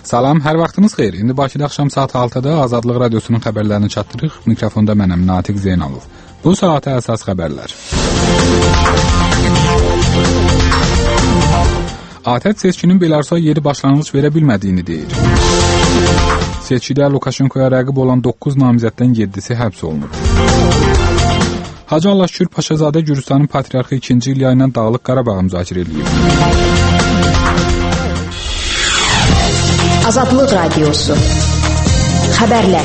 Salam, hər vaxtınız xeyir. İndi Bakıda axşam saat 6-da Azadlıq Radiosunun xəbərlərini çatdırırıq. Mikrofonda mənəm, Natiq Zeynalov. Bu saata əsas xəbərlər. ATƏT seçkinin Belarusa yeni başlanğıc verə bilmədiyini deyir. Seçkidə Lukashenkoya rəqib olan 9 namizəddən 7-si həbs olunub. Hacı Allah Şükür Paşazadə Gürcüstanın Patriarxı 2-ci İlya ilə Dağlıq Qarabağı müzakirə edilib. Azadlıq Radiosu. Xəbərlər.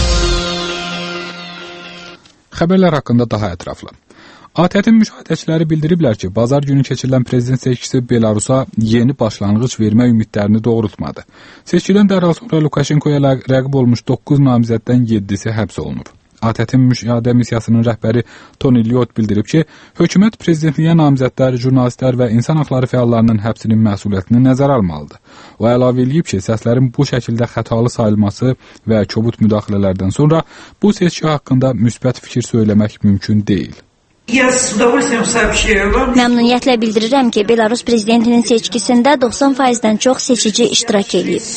Xəbərlər haqqında daha ətraflı. ATƏT-in müşahidəçiləri bildiriblər ki, bazar günü keçirilən prezident seçkisi Belarusa yeni başlanğıc vermə ümidlərini doğrultmadı. Seçkidən dərhal sonra Lukashenkoya rəqib olmuş 9 namizəddən 7-si həbs olunub. ATƏT-in müşahidə missiyasının rəhbəri Tony Lyot bildirib ki, hökumət prezidentliyə namizədlər, jurnalistlər və insan haqları fəallarının həbsinin məsuliyyətini nəzərə almalıdır. O əlavə edib ki, səslərin bu şəkildə xətalı sayılması və kobud müdaxilələrdən sonra bu seçki haqqında müsbət fikir söyləmək mümkün deyil. Məmnuniyyətlə bildirirəm ki, Belarus prezidentinin seçkisində 90%-dən çox seçici iştirak edib.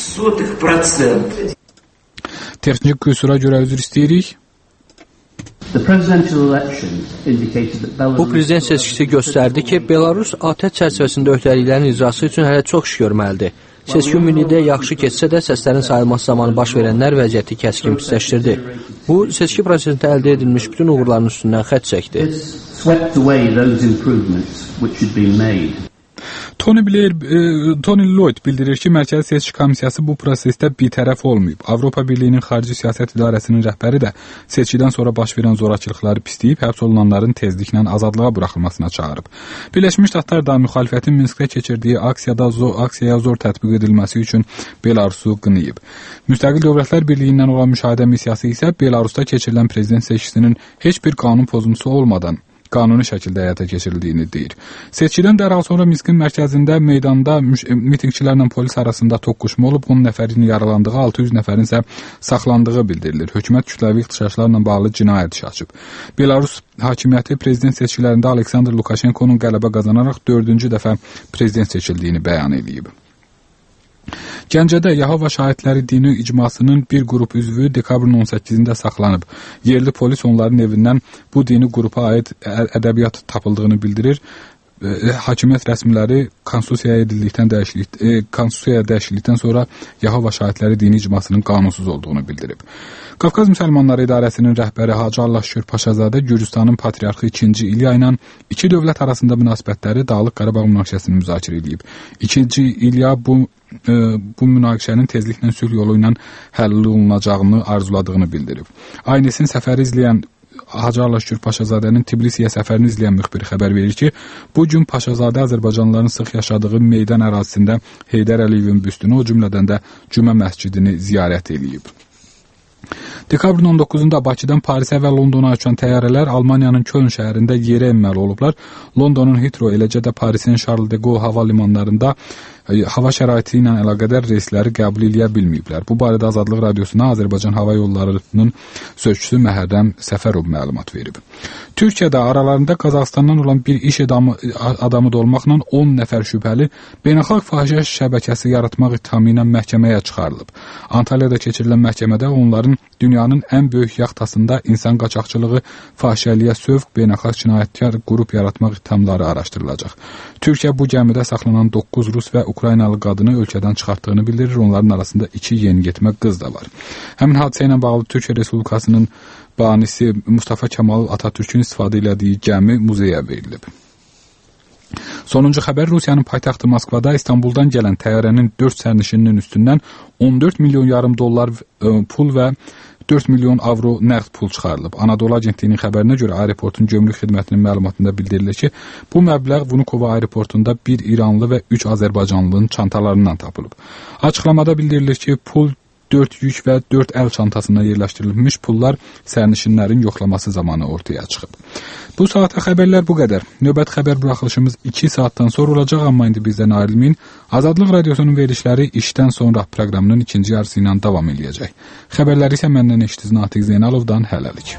Texnik qüsura görə üzr istəyirik. Bu prezident seçkisi göstərdi ki, Belarus ATƏT çərçivəsində öhdəliklərin icrası üçün hələ çox iş görməlidir. Seçki ümumilikdə yaxşı keçsə də səslərin sayılması zamanı baş verənlər vəziyyəti kəskin pisləşdirdi. Bu, seçki prosesində əldə edilmiş bütün uğurların üstündən xətt çəkdi. Tony Lloyd bildirir ki, Mərkəzi Seçki Komissiyası bu prosesdə bitərəf olmayıb. Avropa Birliyinin Xarici Siyasət İdarəsinin rəhbəri də seçkidən sonra baş verən zorakılıqları pisləyib, həbs olunanların tezliklə azadlığa buraxılmasına çağırıb. Birləşmiş Ştatlar da müxalifətin Minskdə keçirdiyi aksiyaya zor tətbiq edilməsi üçün Belarusu qınayıb. Müstəqil Dövlətlər Birliyindən olan müşahidə missiyası isə Belarusda keçirilən prezident seçkisinin heç bir qanun pozuntusu olmadan qanuni şəkildə həyata keçirildiyini deyir. Seçkidən dərhal sonra Minskin mərkəzində meydanda mitingçilərlə polis arasında toqquşma olub, 10 nəfərin yaralandığı, 600 nəfərin isə saxlandığı bildirilir. Hökumət kütləvi ixtişaşlarla bağlı cinayət işi açıb. Belarus hakimiyyəti prezident seçkilərində Aleksandr Lukashenkonun qələbə qazanaraq 4-cü dəfə prezident seçildiyini bəyan edib. Gəncədə Yahova Şahidləri Dini icmasının bir qrup üzvü dekabrın 18-də saxlanıb. Yerli polis onların evindən bu dini qrupa aid ədəbiyyat tapıldığını bildirir. Hakimiyyət rəsmiləri konstitusiyaya dəyişiklikdən sonra Yahova Şahidləri Dini icmasının qanunsuz olduğunu bildirib. Qafqaz Müsəlmanları İdarəsinin rəhbəri Hacı Allah Şükür Paşazadə Gürcüstanın Patriarxı 2-ci İlya ilə iki dövlət arasında münasibətləri Dağlıq Qarabağ münaqişəsini müzakirə edib. 2-ci İlya bu münaqişənin tezliklə sülh yolu ilə həll olunacağını arzuladığını bildirib. Aynesin səfəri izləyən Hacı Allah Şükür Paşazadənin Tbilisiyə səfərini izləyən müxbir xəbər verir ki, bu gün Paşazadə Azərbaycanlıların sıx yaşadığı meydan ərazisində Heydər Əliyevin büstünü, o cümlədən də Cümə məscidini ziyarət edib. Dekabrın 19-da Bakıdan Parisə və Londona uçan təyyarələr Almaniyanın Köln şəhərində yerə enməli olublar. Londonun Heathrow, eləcə də Parisin Charles de Gaulle hava limanlarında hava şəraiti ilə əlaqədar reysləri qəbul edə bilməyiblər. Bu barədə Azadlıq Radiosuna Azərbaycan Hava Yollarının sözçüsü Məhərrəm Səfərov məlumat verib. Türkiyədə aralarında Qazaxıstandan olan bir iş adamı da olmaqla 10 nəfər şübhəli beynəlxalq fahişə şəbəkəsi yaratmaq ittihamı ilə məhkəməyə çıxarılıb. Antalyada keçirilən məhkəmədə onların dünyanın ən böyük yaxtasında insan qaçaqçılığı, fahişəliyə sövq, beynəlxalq cinayətkar qrup yaratmaq ittihamları araşdırılacaq. Türkiyə bu gəmidə saxlanan 9 Rus və Ukraynalı qadını ölkədən çıxartdığını bildirir. Onların arasında 2 yeniyetmə qız da var. Həmin hadisə ilə bağlı Türkiyə Respublikasının banisi Mustafa Kemal Atatürkün istifadə etdiyi gəmi muzeyə verilib. Sonuncu xəbər Rusiyanın paytaxtı Moskvada İstanbuldan gələn təyyarənin 4 sərnişininin üstündən 14 milyon yarım dollar pul və 4 milyon avro nəqd pul çıxarılıb. Anadolu Agentliyinin xəbərinə görə aeroportun gömrük xidmətinin məlumatında bildirilir ki, bu məbləğ Vnukovo aeroportunda bir İranlı və 3 Azərbaycanlının çantalarından tapılıb. Açıqlamada bildirilir ki, pul 4 yük və 4 əl çantasına yerləşdirilmiş pullar sərnişinlərin yoxlaması zamanı ortaya çıxıb. Bu saata xəbərlər bu qədər. Növbət xəbər buraxılışımız 2 saatdan sonra olacaq, amma indi bizdən ayrılmayın. Azadlıq Radiosunun verilişləri işdən sonra proqramının ikinci yarısı ilə davam edəcək. Xəbərləri isə məndən eşitdiniz Natiq Zeynalovdan hələlik.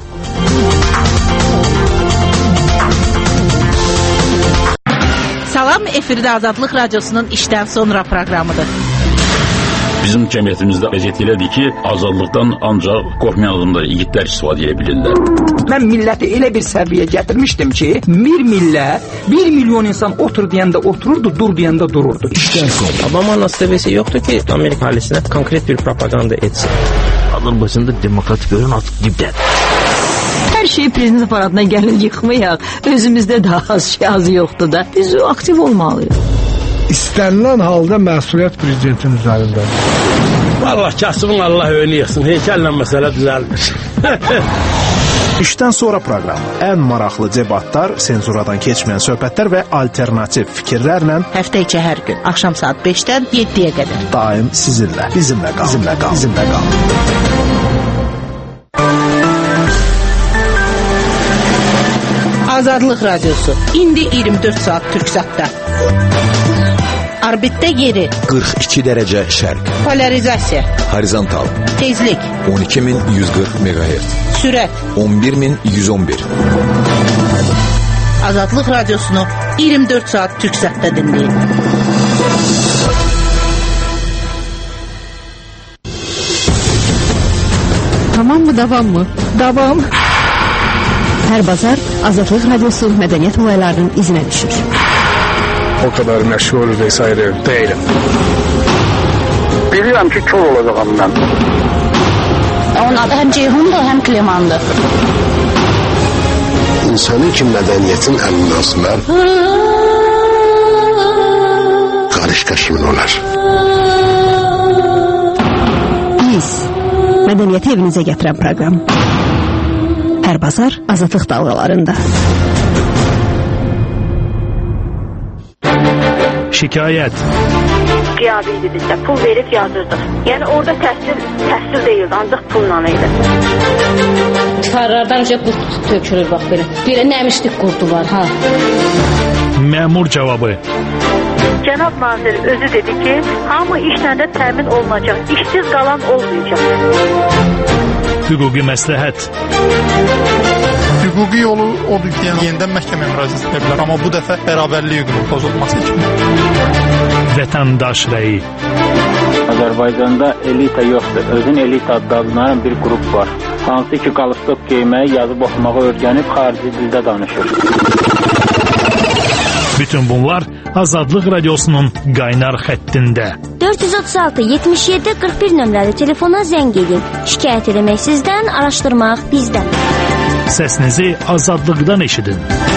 Salam, efirdə Azadlıq Radiosunun işdən sonra proqramıdır. Bizim cəmiyyətimizdə vəziyyət elədir ki, azadlıqdan ancaq qorxmayan adamlar, yiğitlər istifadə edə bilirlər. Mən milləti elə bir səviyyəyə gətirmişdim ki, bir millət, 1 milyon insan otur deyəndə otururdu, dur deyəndə dururdu. Obama nasibesi yoxdur ki, Amerika ailəsinə konkret bir propaganda etsin. Azərbaycanda demokratik görən artıq dibdədir. Hər şey prezident aparatına gəlin yıxmayaq. Özümüzdə də az yoxdur da. Biz aktiv olmalıyıq. İstənilən halda məsuliyyət prezidentin üzərindədir. Vallahi kasımın Allah önü yıxsın. Heykəllə məsələ düzəlmiş. İşdən sonra proqramı. Ən maraqlı debatlar, senzuradan keçməyən söhbətlər və alternativ fikirlərlə həftə içi hər gün axşam saat 5-dən 7-yə qədər. Daim sizinlə, bizimlə qalın. Azadlıq Radiosu. İndi 24 saat Türksatda. Orbitdə yeri 42 dərəcə şərq. Polarizasiya. Horizontal. Tezlik 12140 MHz. Sürət 11111. Azadlıq Radiosunu 24 saat Türksatda dinləyin. Tamam mı, davam mı? Davam. Hər bazar Azadlıq Radiosu mədəniyyət olaylarının izinə düşür. O kadar məşğul vesaire değilim. Bilirəm ki, kör olacağım mən. Onun adı həm Ceyhundur, həm Klemandır. İnsanı ki, mədəniyyətin əminasılar qarışqa kimin olar? Biz mədəniyyəti evinizə gətirən proqram. Hər bazar Azadlıq dalğalarında. Şikayət. Qiyabiydi bizdə, pul verib yazırdıq. Yəni orada təhsil deyildi, ancaq pulla idi. Tikarlardan qurt tökülür, bax belə. Belə nəmişlik qurdu var, ha. Məmur cavabı. Cənab nazir özü dedi ki, hamı işlə də təmin olunacaq, işsiz qalan olmayacaq. Hüquqi məsləhət. Hüquqi yolu odur ki, yenidən məhkəməyə müraciət edə bilər, amma bu dəfə bərabərlik hüququnun pozulması üçün. Vətəndaş rəyi. Azərbaycanda elita yoxdur. Özün elita adlanan bir qrup var. Hansı ki, qalstok geyməyi, yazıb oxumağı öyrənib xarici dildə danışır. Bütün bunlar Azadlıq Radiosunun qaynar xəttində. 436-77-41 nömrəli telefona zəng edin. Şikayət eləmək sizdən, araşdırmaq bizdən. Səsinizi azadlıqdan eşidin.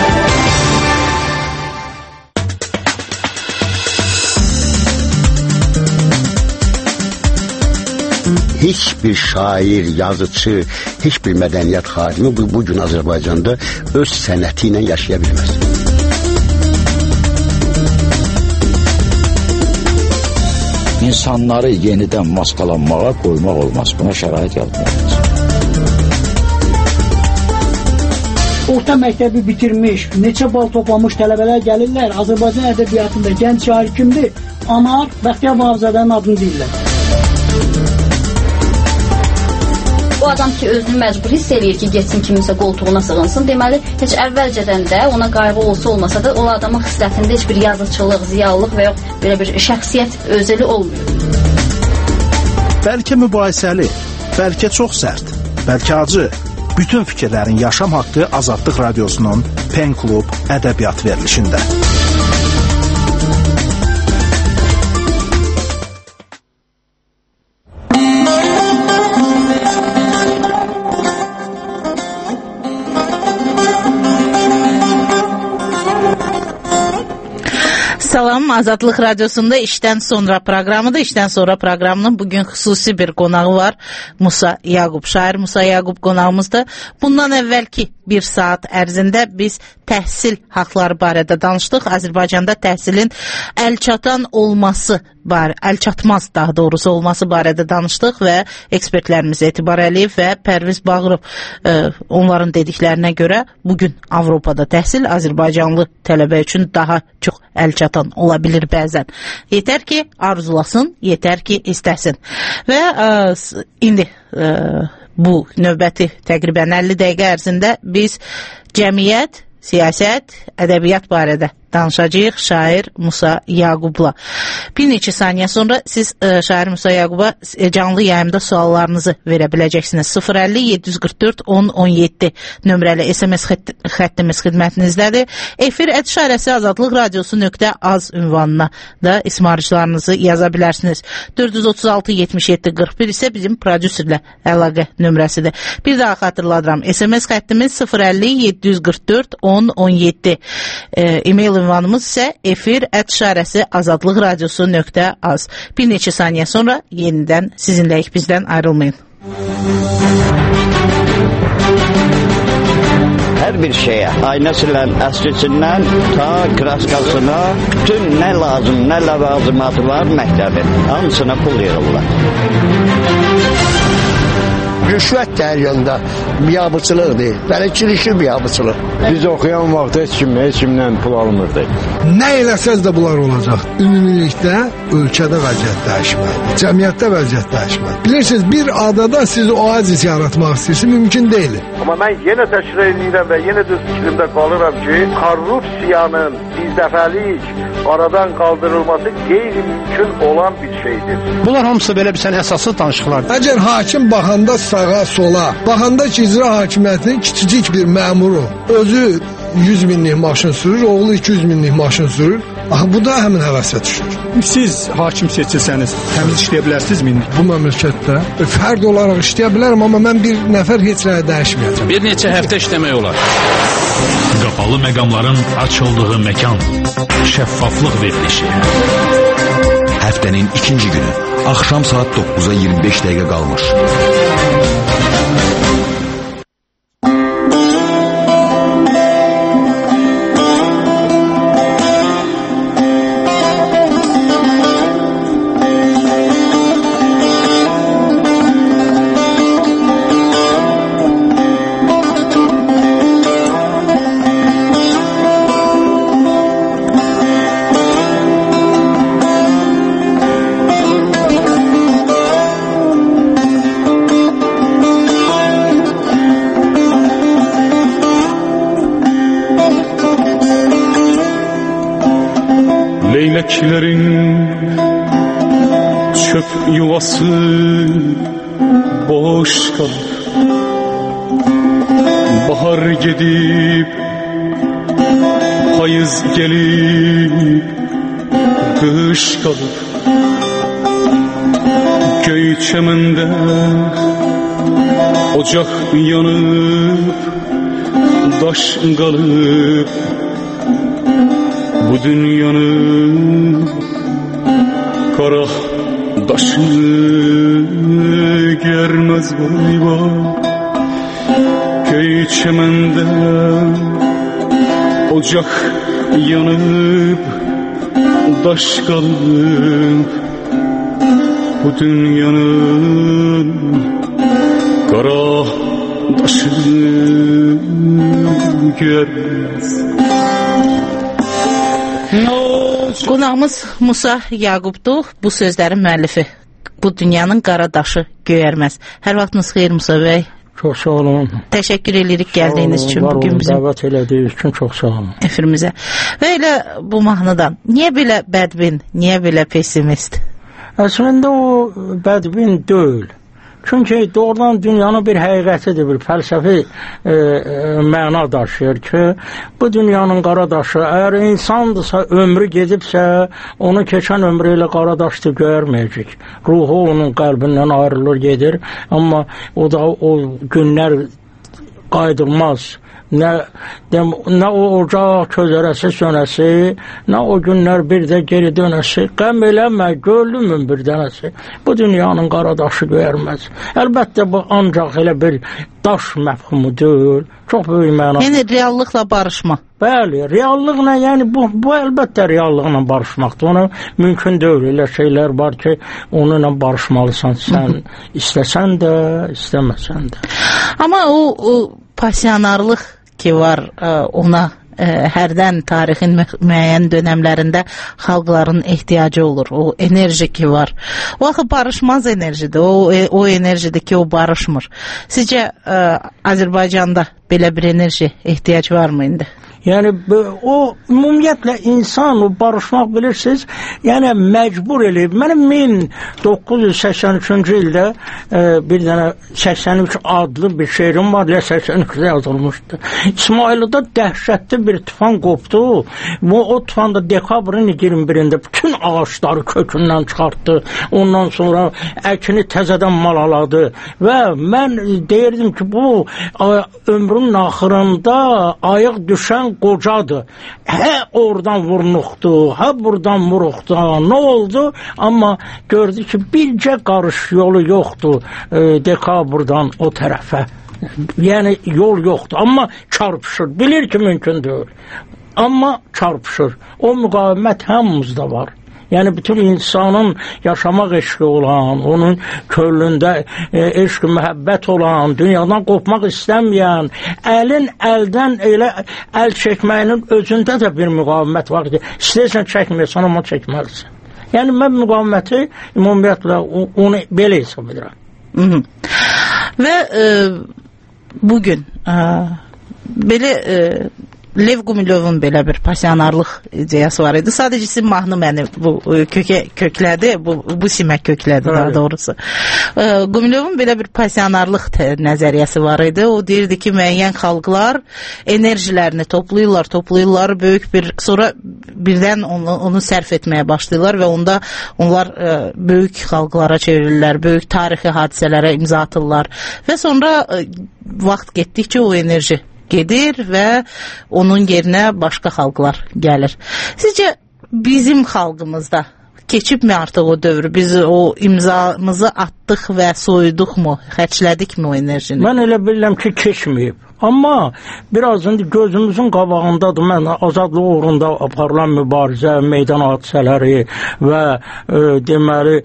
Heç bir şair, yazıcı, heç bir mədəniyyət xadimi bugün Azərbaycanda öz sənəti ilə yaşaya bilməz. İnsanları yenidən maskalanmağa qoymaq olmaz. Buna şərait yaratmalıyız. Orta məktəbi bitirmiş, neçə bal toplamış tələbələr gəlirlər. Azərbaycan ədəbiyyatında gənc şair kimdir? Anar Bəxtiyar Vahabzadənin adını deyirlər. O adam ki, özünü məcbur hiss eləyir ki, getsin kiminsə qoltuğuna sığınsın. Deməli, heç əvvəlcədən də ona qayğı olsa da, o adamın xislətində heç bir yazıçılıq, ziyalılıq və yox, belə bir şəxsiyyət özəli olmuyor. Bəlkə mübahisəli, bəlkə çox sərt, bəlkə acı. Bütün fikirlərin yaşam haqqı Azadlıq Radiosunun Pen Klub ədəbiyyat verilişində. Salam, Azadlıq Radiosunda işdən sonra proqramıdır. İşdən sonra proqramının bugün xüsusi bir qonağı var. Musa Yaqub, şair Musa Yaqub qonağımızdır. Bundan əvvəlki bir saat ərzində biz təhsil haqları barədə danışdıq. Azərbaycanda təhsilin əlçatan olması, əlçatmaz daha doğrusu olması barədə danışdıq və ekspertlərimiz Etibar Əliyev və Pərviz Bağırov onların dediklərinə görə bugün Avropada təhsil Azərbaycanlı tələbə üçün daha çox əlçatan ola bilir bəzən. Yetər ki, arzulasın, yetər ki, istəsin. Və indi bu növbəti təqribən 50 dəqiqə ərzində biz cəmiyyət, siyasət, ədəbiyyat barədə danışacağıq şair Musa Yaqubla. Bir neçə saniyə sonra siz şair Musa Yaquba canlı yayımda suallarınızı verə biləcəksiniz. 050-744-10-17 nömrəli SMS xəttimiz xidmətinizdədir. Efir @şarəsi azadlıqradiosu.az ünvanına da ismariclarınızı yaza bilərsiniz. 436-77-41 isə bizim prodüserlə əlaqə nömrəsidir. Bir daha xatırladıram. SMS xəttimiz 050-744-10-17. E-mail ünvanımız isə efir@şarəsi azadlıqradiosu.az. Bir neçə saniyə sonra yenidən sizinləyik, bizdən ayrılmayın. Hər bir şeyə, aynəsindən, əskisindən ta kraskasına bütün nə lazım, nə ləvazimatı var məktəbin. Hamısına pul yığırlar. Rüşvət dəyərində biabıçılıqdır. Bələdçilikli biabıçılıq. Biz oxuyan vaxt heç kimdən pul almırdı. Nə eləsəz də bunlar olacaq. Ümumilikdə ölkədə vəziyyət dəyişməlidir. Cəmiyyətdə vəziyyət dəyişməlidir. Bilirsiniz, bir adada siz oazis yaratmaq istəyirsiniz, mümkün deyil. Amma mən yenə təkrar edirəm və yenə də fikrimdə qalıram ki, korrupsiyanın birdəfəlik aradan qaldırılması qeyri-mümkün olan bir şeydir. Bunlar hamısı belə bir sən əsaslı danışıqlardır. Əgər hakim baxanda sağa, sola, baxanda ki, icra hakimiyyətinin kiçicik bir məmuru özü 100 minlik maşın sürür, oğlu 200 minlik maşın sürür. Bu da həmin həvəsə düşür. Siz hakim seçilsəniz, təmiz işləyə bilərsinizmi? Bu məmləkətdə fərd olaraq işləyə bilərəm, amma mən bir nəfər heç nəyə dəyişməyəcəm. Bir neçə həftə işləmək olar. Qapalı məqamların açıldığı məkan. Şəffaflıq verilişi. Həftənin ikinci günü. Axşam saat 9-a 25 dəqiqə qalmış. Leyleklerin çöp yuvası boş kalır. Bahar gidip payız gelip kış kalır. Köy çemende ocak yanıp daş kalıp bu dünyanın kara taşı germez galiba. Köy çemende ocak yanıp taş kalıp bu dünyanın kara taşı germez. Qonağımız Musa Yaqubdur, bu sözlərin müəllifi. Bu dünyanın qara daşı göyərməz. Hər vaxtınız xeyir Musa bəy. Çox sağ olun. Təşəkkür edirik gəldiyiniz üçün bugün bizim. Dəvət elədiyiniz üçün çox sağ olun. Efirimizə. Və elə bu mahnıdan, niyə belə bədbin, niyə belə pessimist? Əslində o bədbin deyil. Çünki doğrudan dünyanın bir həqiqətidir, bir fəlsəfi məna daşıyır ki, bu dünyanın qara daşı, əgər insandırsa, ömrü gedibsə, onu keçən ömrü ilə qara daşdır görməyəcək. Ruhu onun qəlbindən ayrılır, gedir, amma o da o günlər qaydılmaz. Nə o ocaq közərəsi sönəsi, nə o günlər bir də geri dönəsi, qəm eləmə, gönlümün bir dənəsi, bu dünyanın qara daşı göyərməz. Əlbəttə bu ancaq elə bir daş məfhumu deyil, çox böyük mənası. Yəni reallıqla barışma. Bəli, reallıqla, yəni bu əlbəttə reallıqla barışmaqdır. Ona mümkün deyil, elə şeylər var ki, onunla barışmalısan sən, istəsən də, istəməsən də. Amma o passionarlıq ki var ona hərdən tarixin müəyyən dönəmlərində xalqların ehtiyacı olur. O enerji ki var. O axı barışmaz enerjidir. O enerjidir ki, o barışmır. Sizcə Azərbaycanda belə bir enerji ehtiyac varmı indi? Yəni o ümumiyyətlə insan o barışmaq bilirsiniz, yəni məcbur eləyib. Mənim 1983-cü ildə bir dənə 83 adlı bir şeirim var, 83-də yazılmışdı. İsmailiyədə dəhşətli bir tufan qopdu. O tufanda dekabrın 21-də bütün ağaçları kökündən çıxartdı. Ondan sonra əkini təzədən malaladı və mən deyirdim ki, bu ömrünün axırında ayıq düşən qocadır. Hə oradan vurnuqdu, hə buradan vuruqdu. Nə oldu? Amma gördü ki, bircə qarış yolu yoxdur dekabrdan o tərəfə. Yəni yol yoxdur, amma çarpışır. Bilir ki, mümkün deyil. Amma çarpışır. O müqavimət hamımızda var. Yəni bütün insanın yaşamaq eşqi olan, onun könlündə eşq, məhəbbət olan, dünyadan qopmaq istəməyən, əlin əldən elə əl çəkməyinin özündə də bir müqavimət var ki, istəyirsən çəkməyəsən, amma çəkməlisən. Yəni mən müqaviməti ümumiyyətlə onu belə hesab edirəm. Və bugün belə Lev Gumilyovun belə bir pasionarlıq ideyası var idi. Sadəcə sizin mahnı məni bu köklədi, bu simək köklədi daha doğrusu. Gumilyovun belə bir pasionarlıq nəzəriyyəsi var idi. O deyirdi ki, müəyyən xalqlar enerjilərini toplayırlar böyük bir, sonra birdən onu sərf etməyə başlayırlar və onda onlar böyük xalqlara çevrilirlər, böyük tarixi hadisələrə imza atırlar və sonra vaxt getdikcə o enerji gedir və onun yerinə başqa xalqlar gəlir. Sizcə bizim xalqımızda keçibmi artıq o dövrü? Biz o imzamızı atdıq və soyuduqmu, xərclədikmi o enerjini? Mən elə bilirəm ki, keçməyib. Amma biraz indi gözümüzün qabağındadır. Mən azadlıq uğrunda aparılan mübarizə, meydan hadisələri və deməli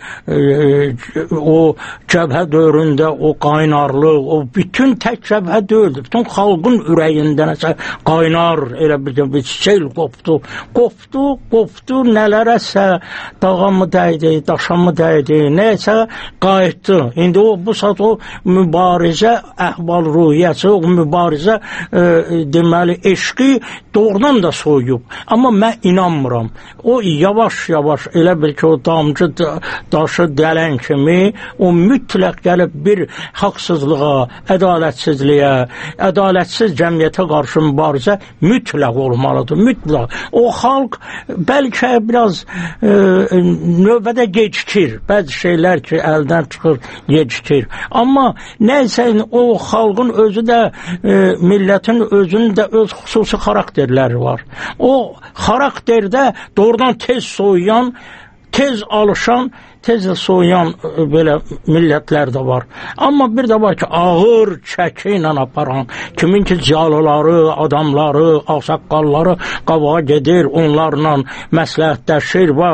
o cəbhə dövründə o qaynarlıq, o bütün tək cəbhə deyildi. Bütün xalqın ürəyində nəsə qaynar elə bir sel qopdu. Qopdu, nələrəsə dağa mı dəydi, daşa mı dəydi, nəyəsə qayıtdı. İndi bu saat o mübarizə əhval-ruhiyyəsi, o mübarizə deməli eşqi doğrudan da soyub. Amma mən inanmıram. O yavaş-yavaş elə bil ki, o damcı daşı dələn kimi o mütləq gəlib bir haqsızlığa, ədalətsizliyə, ədalətsiz cəmiyyətə qarşı mübarizə mütləq olmalıdır. Mütləq. O xalq bəlkə biraz növbədə gecikir. Bəzi şeylər ki, əldən çıxır, gecikir. Amma nəysə o xalqın özü də millətin özünün də öz xüsusi xarakterləri var. O xarakterdə doğrudan tez soyuyan, tez alışan, tez də soyuyan belə millətlər də var. Amma bir də var ki, ağır çəki ilə aparan, kimin ki ziyalıları, adamları, ağsaqqalları qabağa gedir, onlarla məsləhətləşir və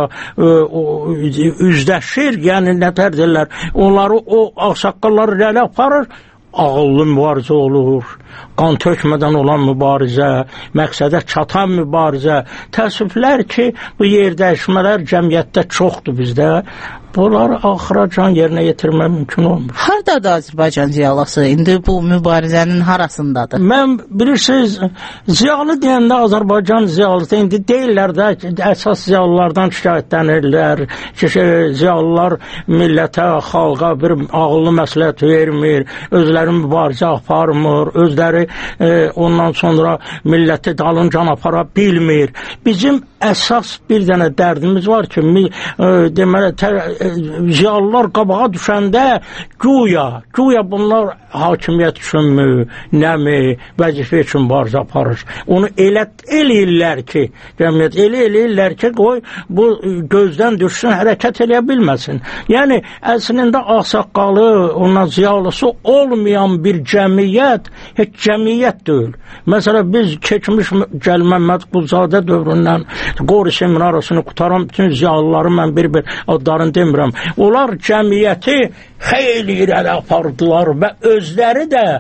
üzləşir, yəni nə tərdirlər, onları o ağsaqqalları rələ aparır, ağıllı mübarizə olur, qan tökmədən olan mübarizə, məqsədə çatan mübarizə. Təəssüflər ki, bu yerdəyişmələr cəmiyyətdə çoxdur bizdə. Bunları axıra can yerinə yetirmək mümkün olmur. Haradadır Azərbaycan ziyalısı? İndi bu mübarizənin harasındadır? Mən bilirsiniz, ziyalı deyəndə Azərbaycan ziyalısı indi deyirlər də əsas ziyalılardan şikayətlənirlər. Ziyalılar millətə, xalqa bir ağıllı məsləhət vermir, özləri mübarizə aparmır, özləri ondan sonra milləti dalıncan apara bilmir. Bizim əsas bir dənə dərdimiz var ki, deməli, ziyalılar qabağa düşəndə güya bunlar hakimiyyət üçünmü, nəmi, vəzifə üçün mübarizə aparır. Onu elə eləyirlər ki, cəmiyyət elə eləyirlər ki, qoy bu gözdən düşsün, hərəkət eləyə bilməsin. Yəni, əslində ağsaqqalı, ondan ziyalısı olmayan bir cəmiyyət heç cəmiyyət deyil. Məsələn, biz keçmiş Cəlil Məmməd Quluzadə dövründən Qori seminarasını qutaran bütün ziyalıları mən bir adlarını demirəm. Onlar cəmiyyəti xeyli irəli apardılar və özləri də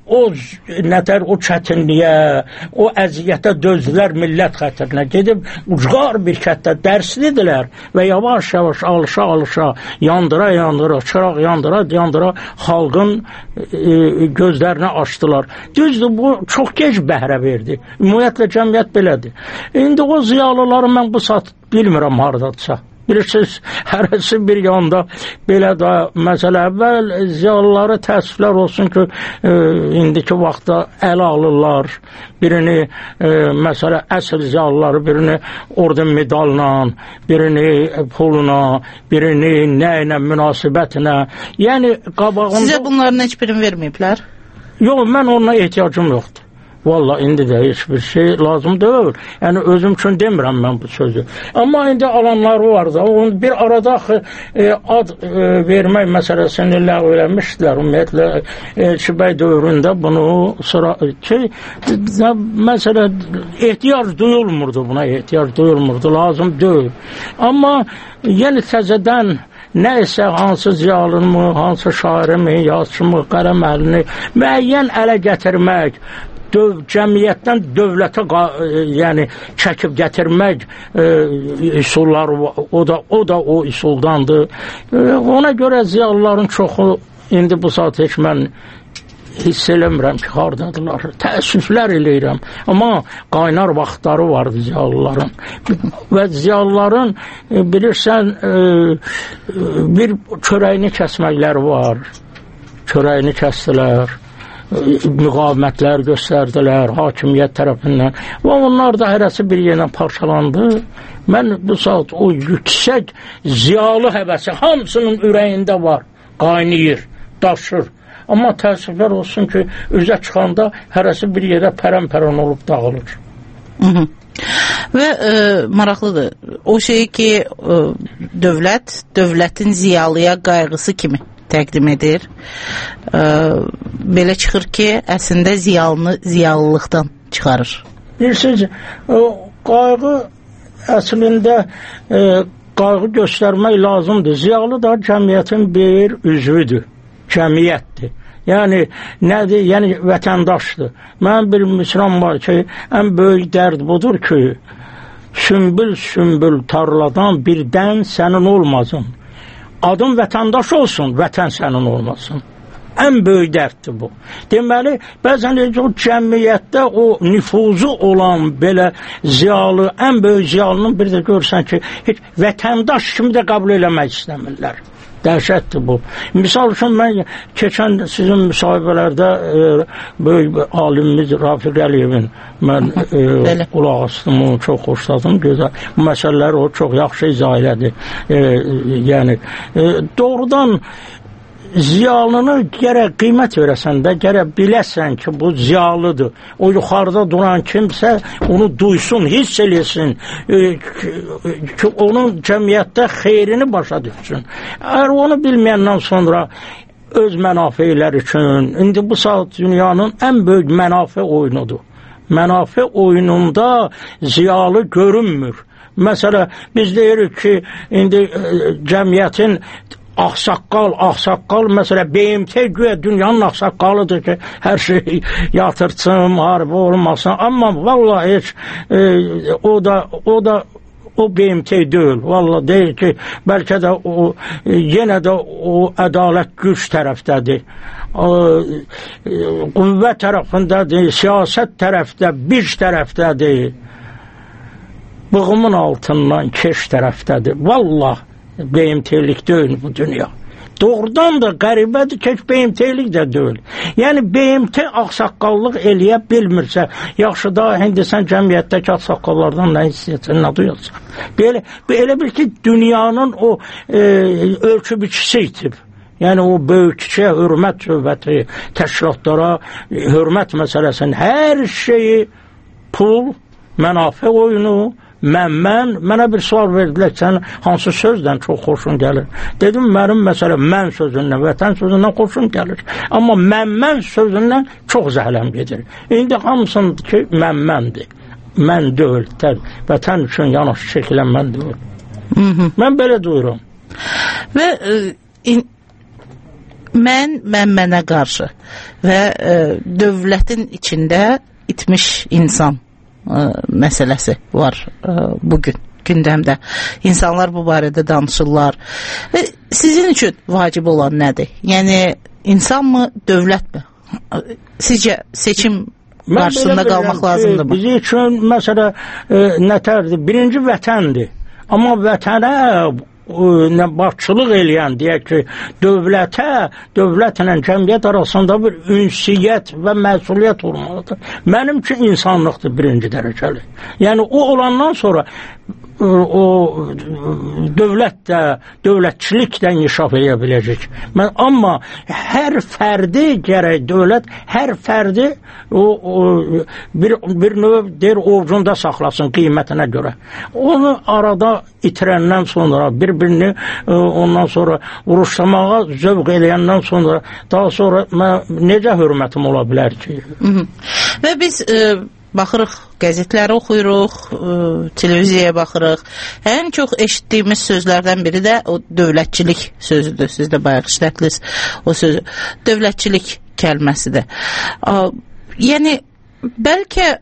o nətər o çətinliyə, o əziyyətə dözdülər millət xətrinə. Gedib ucqar bir kətdə dərslidirlər və yavaş-yavaş alışa-alışa, yandıra-yandıra, çıraq yandıra-yandıra xalqın gözlərini açdılar. Düzdür, bu çox gec bəhrə verdi. Ümumiyyətlə cəmiyyət belədir. İndi o ziyalıları mən bu saat bilmirəm haradadırsa. Bilirsiniz, hərəsi bir yanda belə də məsələ. Əvvəl ziyalıları təəssüflər olsun ki, indiki vaxtda ələ alırlar. Birini, məsələ, əsl ziyalıları, birini orden medalına, birini puluna, birini nəyinə, münasibətinə. Yəni, qabağında... Sizə bunların heç birini verməyiblər? Yox, mən ona ehtiyacım yoxdur. Valla indi də heç bir şey lazım deyil. Yəni özüm üçün demirəm mən bu sözü. Amma indi alanları var da. Bir arada ad vermək məsələsini ləğv eləmişdilər. Ümumiyyətlə Elçibəy dövründə bunu sıra ki, məsələ ehtiyac duyulmurdu buna, ehtiyac duyulmurdu, lazım deyil. Amma yenə təzədən nəysə hansı ziyalını, hansı şairimi, yazıçımı, qələm əlini müəyyən ələ gətirmək, cəmiyyətdən dövlətə yəni çəkib gətirmək üsulları, o da o üsuldandır. Ona görə ziyalıların çoxu indi bu saat heç mən hiss eləmirəm ki, hardadılar. Təəssüflər eləyirəm. Amma qaynar vaxtları vardı ziyalıların. Və ziyalıların bilirsən bir çörəyini kəsməkləri var. Çörəyini kəsdilər. Müqavimətlər göstərdilər hakimiyyət tərəfindən və onlar da hərəsi bir yerlə parçalandı. Mən bu saat o yüksək ziyalı həvəsi hamısının ürəyində var, qaynayır, daşır. Amma təəssüflər olsun ki, üzə çıxanda hərəsi bir yerə pərən-pərən olub dağılır. Və maraqlıdır, o şey ki, dövlətin ziyalıya qayğısı kimi təqdim edir. Belə çıxır ki, əslində ziyalını ziyalılıqdan çıxarır. Bilirsiniz, qayğı əslində qayğı göstərmək lazımdır. Ziyalı da cəmiyyətin bir üzvüdür, cəmiyyətdir. Yəni, nədir? Yəni, vətəndaşdır. Mən bir misram var ki, ən böyük dərd budur ki, sümbül tarladan birdən sənin olmasın. Adın vətəndaş olsun, vətən sənin olmasın. Ən böyük dərddir bu. Deməli, bəzən o cəmiyyətdə o nüfuzu olan belə ziyalı, ən böyük ziyalının bir də görsən ki, heç vətəndaş kimi də qəbul eləmək istəmirlər. Dəhşətdir bu. Misal üçün, mən keçən sizin müsahibələrdə böyük alimimiz Rafiq Əliyevin mən qulaq astım, onu çox xoşladım, gözəl. Bu məsələləri o çox yaxşı izah elədi. Yəni, doğrudan ziyalını gərək qiymət verəsən də, gərək biləsən ki, bu ziyalıdır. O yuxarıda duran kimsə onu duysun, hiss eləsin ki, onun cəmiyyətdə xeyrini başa düşsün. Əgər onu bilməyəndən sonra öz mənafeləri üçün, indi bu saat dünyanın ən böyük mənafe oyunudur. Mənafe oyununda ziyalı görünmür. Məsələ, biz deyirik ki, indi cəmiyyətin Ağsaqqal, məsələ BMT güya dünyanın ağsaqqalıdır ki, hər şey yatırsın, müharibə olmasın. Amma vallahi heç o BMT deyil. Vallahi deyir ki, bəlkə də yenə də o ədalət güc tərəfdədir. Qüvvə tərəfindədir, siyasət tərəfdə, bic tərəfdədir. Bığımın altından keş tərəfdədir. Vallahi BMT-lik deyil bu dünya. Doğrudan da qəribədir ki, BMT-lik də deyil. Yəni, BMT ağsaqqallıq eləyə bilmirsə, yaxşı da, indi sən cəmiyyətdəki ağsaqqallardan nə istəyəcəksən, nə duyacaq. Belə bil ki, dünyanın o ölçü biçisi itib. Yəni, o böyükçə hörmət söhbəti, təşkilatlara hörmət məsələsinin hər şeyi pul, mənafə oyunu, mənə bir sual verdilər ki, sən hansı sözdən çox xoşun gəlir? Dedim, mənim məsələ mən sözündən, vətən sözündən xoşum gəlir. Amma mən sözündən çox zəhləm gedir. İndi hamısın ki, məndir. Mən deyil, vətən üçün yanaşı çəkilən mən deyil. Mən belə duyuram. Və mənə qarşı və dövlətin içində itmiş insan məsələsi var bugün gündəmdə. İnsanlar bu barədə danışırlar. Sizin üçün vacib olan nədir? Yəni insanmı, dövlətmi? Sizcə seçim qarşısında qalmaq lazımdırmı? Bizim üçün məsələ nətərdir? Birinci vətəndir. Amma vətənə başçılıq eləyən, deyək ki, dövlətlə cəmiyyət arasında bir ünsiyyət və məsuliyyət olmalıdır. Mənim üçün insanlıqdır birinci dərəcəli. Yəni o olandan sonra o dövlət də, dövlətçilik də inkişaf edə biləcək. Amma hər fərdi gərək dövlət, hər fərdi bir növ deyir ovcunda saxlasın qiymətinə görə. Onu arada itirəndən sonra, bir-birini ondan sonra vuruşlamağa zövq eləyəndən sonra, daha sonra necə hörmətim ola bilər ki? Və biz baxırıq, qəzetləri oxuyuruq, televiziyaya baxırıq. Ən çox eşitdiyimiz sözlərdən biri də o dövlətçilik sözüdür. Siz də bayaq işlətdiniz o sözü. Dövlətçilik kəlməsidir. Yəni, bəlkə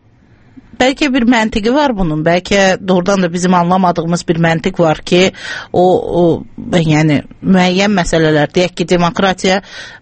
bir məntiqi var bunun. Bəlkə doğrudan da bizim anlamadığımız bir məntiq var ki, yəni müəyyən məsələlər, deyək ki, demokratiya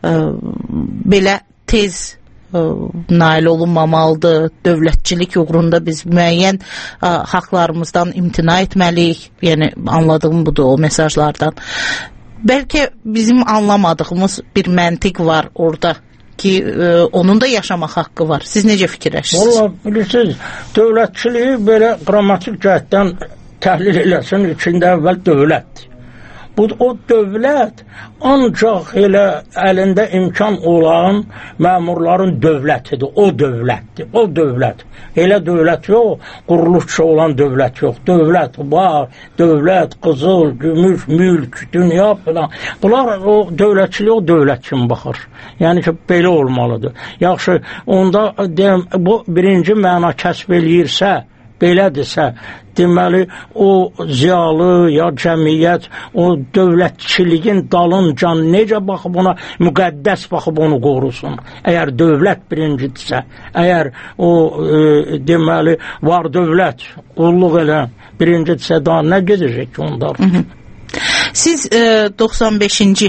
belə tez nail olunmamalıdır. Dövlətçilik uğrunda biz müəyyən haqlarımızdan imtina etməliyik. Yəni anladığım budur o mesajlardan. Bəlkə bizim anlamadığımız bir məntiq var orada ki, onun da yaşamaq haqqı var. Siz necə fikirləşirsiniz? Valla bilirsiniz, dövlətçiliyi belə qrammatik cəhətdən təhlil eləsin, içində əvvəl dövlətdir. O dövlət ancaq elə əlində imkan olan məmurların dövlətidir. O dövlətdir. O dövlət. Elə dövlət yox, quruluşçu olan dövlət yox. Dövlət var, dövlət, qızıl, gümüş, mülk, dünya falan. Bunlar o dövlətçiliyə o dövlət kimi baxır. Yəni ki, belə olmalıdır. Yaxşı, onda deyəm, bu birinci məna kəsb eləyirsə, belədirsə, deməli, o ziyalı ya cəmiyyət, o dövlətçiliyin dalınca necə baxıb ona, müqəddəs baxıb onu qorusun. Əgər dövlət birincidirsə, əgər o, deməli, var dövlət, qulluq elə birincidirsə, daha nə gedəcək ki onlar? Siz 95-ci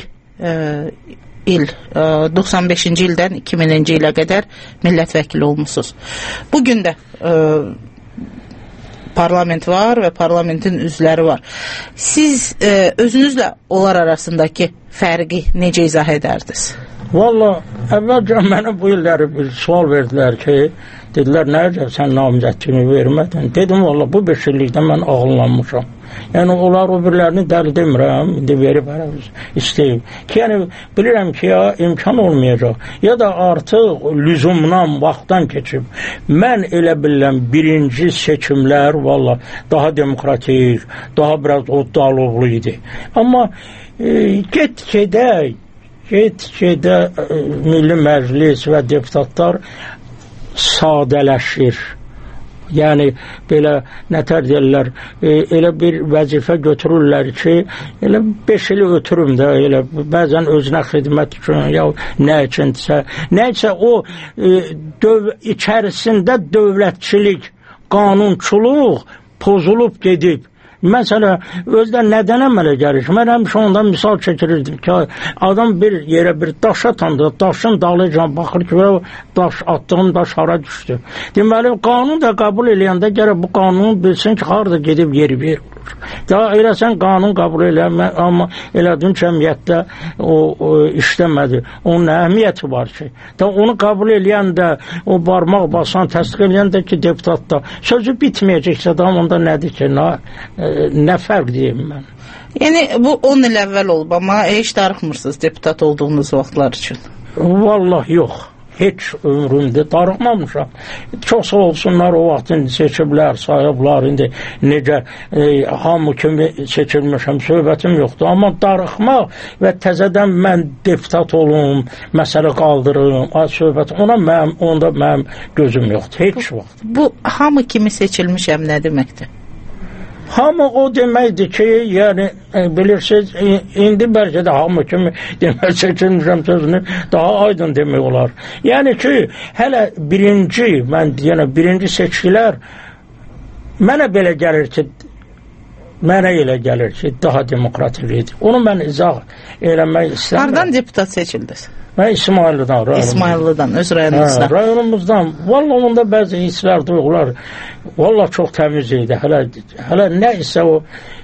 il, 95-ci ildən 2000-ci ilə qədər millət vəkili olmuşsunuz. Bugün də parlament var və parlamentin üzvləri var. Siz özünüzlə onlar arasındakı fərqi necə izah edərdiniz? Valla, əvvəlcə mənə bu illəri bir sual verdilər ki, dedilər, nəcə sən namizədliyini vermədin? Dedim, valla, bu 5 illikdə mən ağıllanmışam. Yəni, onlar o birilərini dəli demirəm, indi verib istəyib. Ki, yəni, bilirəm ki, ya imkan olmayacaq, ya da artıq lüzumdan, vaxtdan keçib. Mən elə bilirəm, birinci seçimlər, valla, daha demokratik, daha biraz oddalıqlı idi. Amma get-gedə Milli Məclis və deputatlar sadələşir. Yəni, belə nətər deyirlər, elə bir vəzifə götürürlər ki, elə 5 ili ötürüm də, elə bəzən özünə xidmət üçün, ya nə üçünsə, o içərisində dövlətçilik, qanunçuluq pozulub gedib. Məsələn, özdə nədən əmələ gəlir? Mən həmişə ondan misal çəkirirdim ki, adam bir yerə bir daş atanda, daşın dalıcan baxır ki, daş attığım daş hara düşdü. Deməli, qanun da qəbul eləyəndə gərək bu qanunu bilsin ki, harada gedib yeri bir olur. Daha elə sən qanun qəbul eləyəmə, amma elədin cəmiyyətdə o işləmədi. Onun əhəmiyyəti var ki. Da onu qəbul eləyəndə, o barmaq basan, təsdiq eləyəndə ki, deputatda sözü bitməyəcəksə da onda nədir ki, nə fərq deyim mən? Yəni, bu 10 il əvvəl olub, amma heç darıxmırsınız deputat olduğunuz vaxtlar üçün? Vallah, yox. Heç ömrümdə darıxmamışam. Çox sağ olsunlar, o vaxt indi seçiblər, sayıblar, indi necə hamı kimi seçilmişəm, söhbətim yoxdur. Amma darıxmaq və təzədən mən deputat olum, məsələ qaldırım, söhbət, onda mənim gözüm yoxdur, heç vaxt. Bu, hamı kimi seçilmişəm nə deməkdir? Hamı o deməkdir ki, yəni bilirsiniz, indi bəlkə də hamı kimi demək seçilmişəm sözünü daha aydın demək olar. Yəni ki, hələ birinci seçkilər mənə elə gəlir ki, daha demokratik idi. Onu mən izah eləmək istəmirəm. Hardan deputat seçildiniz? Mən İsmayıllıdan, öz rayonumuzdan. Rayonumuzdan. Valla onda bəzi hisslər, duyğular valla çox təmiz idi. Hələ nə isə o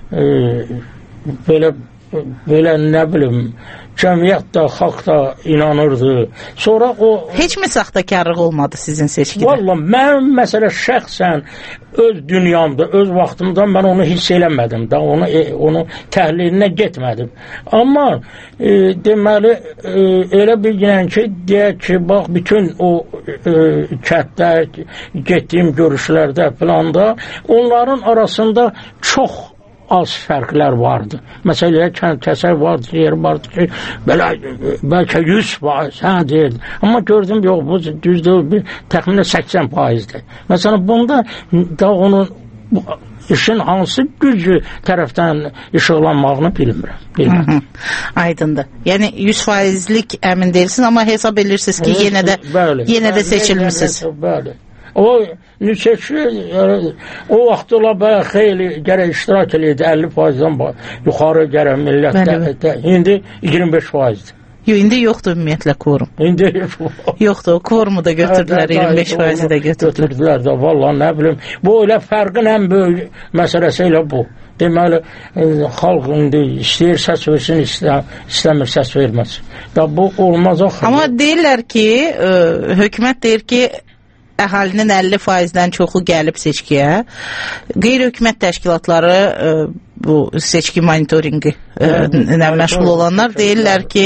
belə nə bilim, cəmiyyət də, xalq da inanırdı. Sonra o... Heç mi saxtakarlıq olmadı sizin seçkidə? Valla mən məsələ şəxsən öz dünyamda, öz vaxtımda mən onu hiss eləmədim də, onu təhlilinə getmədim. Amma deməli, elə bilginən ki, deyək ki, bax, bütün o kətdə, getdiyim görüşlərdə planda, onların arasında çox az fərqlər vardı. Məsələn, kəsər vardı, yer vardı ki, bəlkə 100%, hə, deyirdi. Amma gördüm, yox, bu düzdür, təxminən 80%dir. Məsələn, bunda da onun işin hansı gücü tərəfdən işıqlanmağını bilmirəm. Aydındır. Yəni 100%lik əmin deyilsiniz, amma hesab edirsiniz ki, yenə də seçilmişsiniz. Bəli. O seçki, o vaxt ola xeyli gərək iştirak edirdi, 50%-dən yuxarı gərək millətdə. İndi 25%-dir. İndi yoxdur ümumiyyətlə kvorum. İndi yoxdur, o kvorumu da götürdülər, 25%-i də götürdülər. Valla nə bilim, bu elə fərqin ən böyük məsələsi elə bu. Deməli, xalq indi istəyir səs versin, istəmir səs verməsin. Bu olmaz o xəbər. Amma deyirlər ki, hökumət deyir ki, əhalinin 50%-dən çoxu gəlib seçkiyə. Qeyri-hökumət təşkilatları bu seçki monitoringi məşğul olanlar deyirlər ki,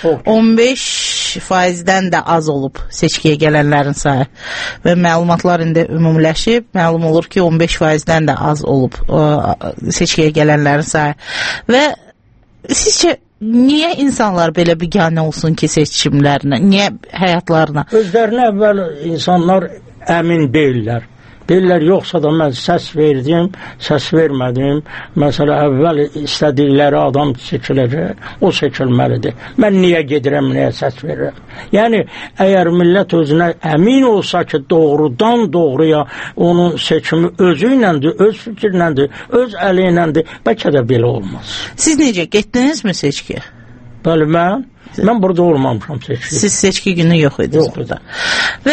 15%-dən də az olub seçkiyə gələnlərin sayı. Və məlumatlar indi ümumiləşib, məlum olur ki, 15%-dən də az olub seçkiyə gələnlərin sayı. Və sizcə niyə insanlar belə biganə olsun ki, seçimlərinə, niyə həyatlarına? Özlərinə əvvəl insanlar əmin deyirlər. Deyirlər, yoxsa da mən səs verdim, səs vermədim. Məsələn, əvvəl istədikləri adam seçiləcək, o seçilməlidir. Mən niyə gedirəm, niyə səs verirəm? Yəni, əgər millət özünə əmin olsa ki, doğrudan doğruya onun seçimi özü iləndir, öz fikirləndir, öz əli iləndir, bəlkə də belə olmaz. Siz necə, getdinizmi seçkiyə? Bəli, mən burada olmamışam seçkiyə. Siz seçki günü yox idiniz burada. Və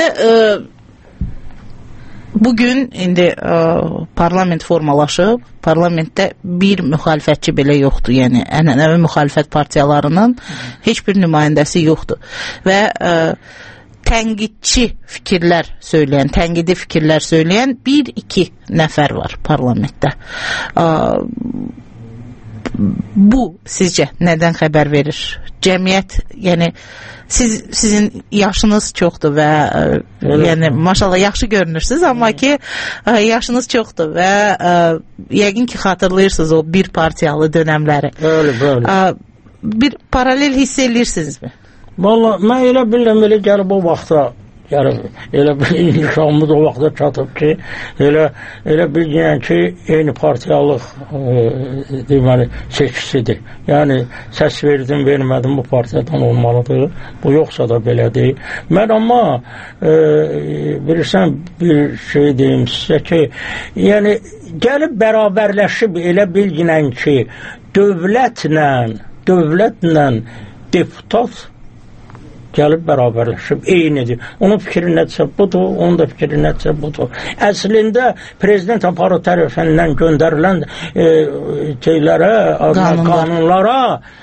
bugün indi parlament formalaşıb, parlamentdə bir müxalifətçi belə yoxdur, yəni ənənəvi müxalifət partiyalarının heç bir nümayəndəsi yoxdur və tənqidçi fikirlər söyləyən, tənqidi fikirlər söyləyən 1-2 nəfər var parlamentdə. Bu sizcə nədən xəbər verir? Cəmiyyət, yəni sizin yaşınız çoxdur və yəni maşallah yaxşı görünürsünüz, amma ki yaşınız çoxdur və yəqin ki xatırlayırsınız o bir partiyalı dönəmləri. Bəli. Bir paralel hiss edirsinizmi? Vallahi mən elə bilirəm, elə gəlib o vaxta elə bir inşamımız o vaxta çatıb ki, elə bilgiyən ki, eyni partiyalıq deməli seçkisidir. Yəni, səs verdim, vermədim, bu partiyadan olmalıdır. Bu yoxsa da belə deyil. Mən amma bilirsən, bir şey deyim sizə ki, yəni, gəlib bərabərləşib elə bilginən ki, dövlətlə deputat gəlib bərabərləşib, eynidir. Onun fikri nədirsə budur, onun da fikri nədirsə budur. Əslində, prezident aparatı tərəfindən göndərilən qanunlara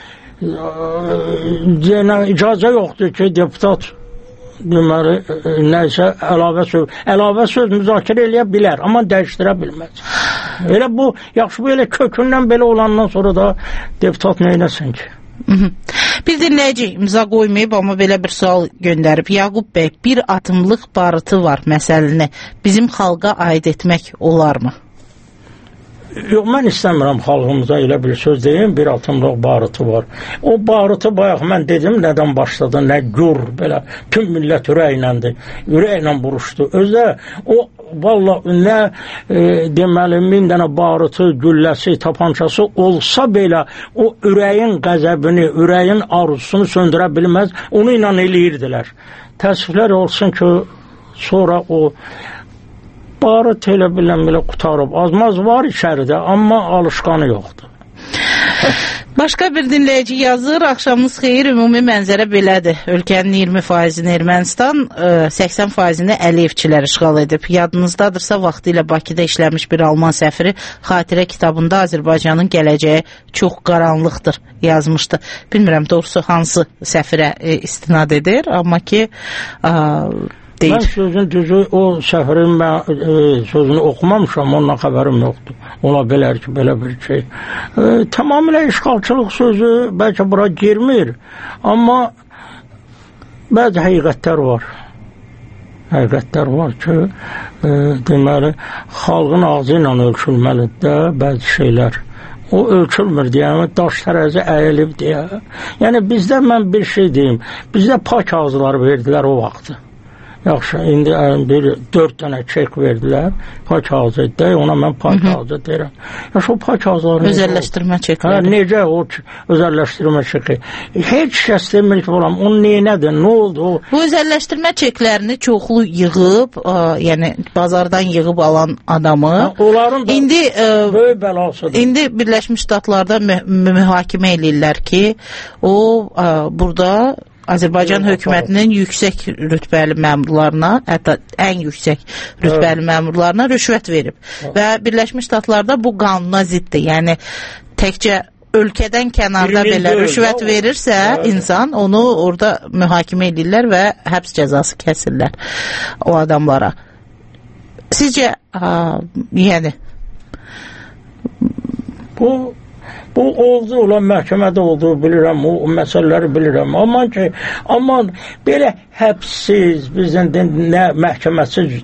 icazə yoxdur ki, deputat deməli, nəysə əlavə söz müzakirə eləyə bilər, amma dəyişdirə bilməz. Elə bu, yaxşı bu elə kökündən belə olandan sonra da deputat neynəsin ki? Bir dinləyici imza qoymayıb, amma belə bir sual göndərib. Yaqub bəy, bir atımlıq barıtı var məsələni bizim xalqa aid etmək olarmı? Yox, mən istəmirəm xalqımıza elə bir söz deyim, bir atımlıq barıtı var. O barıtı bayaq mən dedim, nədən başladı, nə gür, belə, tüm millət ürəklə vuruşdu. Özdə o, valla, nə deməli, 1000 dənə barıtı, gülləsi, tapançası olsa belə, o ürəyin qəzəbini, ürəyin arzusunu söndürə bilməz, onu inan eləyirdilər. Təəssüflər olsun ki, sonra o barıt elə bilən belə qutarıb. Azmaz var içəridə, amma alışqanı yoxdur. Başqa bir dinləyici yazır, axşamınız xeyir, ümumi mənzərə belədir. Ölkənin 20%-ni Ermənistan, 80%-ni Əliyevçilər işğal edib. Yadınızdadırsa, vaxtı ilə Bakıda işləmiş bir Alman səfiri xatirə kitabında Azərbaycanın gələcəyi çox qaranlıqdır yazmışdı. Bilmirəm, doğrusu hansı səfirə istinad edir, amma ki, deyir. Mən sözün düzü, o səfirin sözünü oxumamışam, ondan xəbərim yoxdur. Ola bilər ki, belə bir şey. Tamamilə işğalçılıq sözü bəlkə bura girmir, amma bəzi həqiqətlər var. Həqiqətlər var ki, deməli, xalqın ağzı ilə ölçülməlidir də bəzi şeylər. O ölçülmür deyə, daş tərəzi əyilib deyə. Yəni, bizdə mən bir şey deyim, bizdə pak ağızları verdilər o vaxtı. Yaxşı, indi bir 4 dənə çek verdilər, pak ağzı edək, ona mən pak ağzı deyirəm. Yaxşı, o pak ağızları... Özəlləşdirmə çekləri. Necə o özəlləşdirmə çeki? Heç kəs demir ki, onun neynədir, nə oldu o? Bu özəlləşdirmə çeklərini çoxlu yığıb, yəni bazardan yığıb alan adamı... Onların da böyük bəlasıdır. İndi Birləşmiş Ştatlarda mühakimə eləyirlər ki, o burada... Azərbaycan hökumətinin yüksək rütbəli məmurlarına, hətta ən yüksək rütbəli məmurlarına rüşvət verib. Və Birləşmiş Ştatlarda bu qanuna ziddir. Yəni, təkcə ölkədən kənarda belə rüşvət verirsə insan, onu orada mühakimə edirlər və həbs cəzası kəsirlər o adamlara. Sizcə, yəni... Bu oldu, olan məhkəmədə olduğu bilirəm, o məsələləri bilirəm. Amma belə həbsiz, bizdən nə məhkəməsiz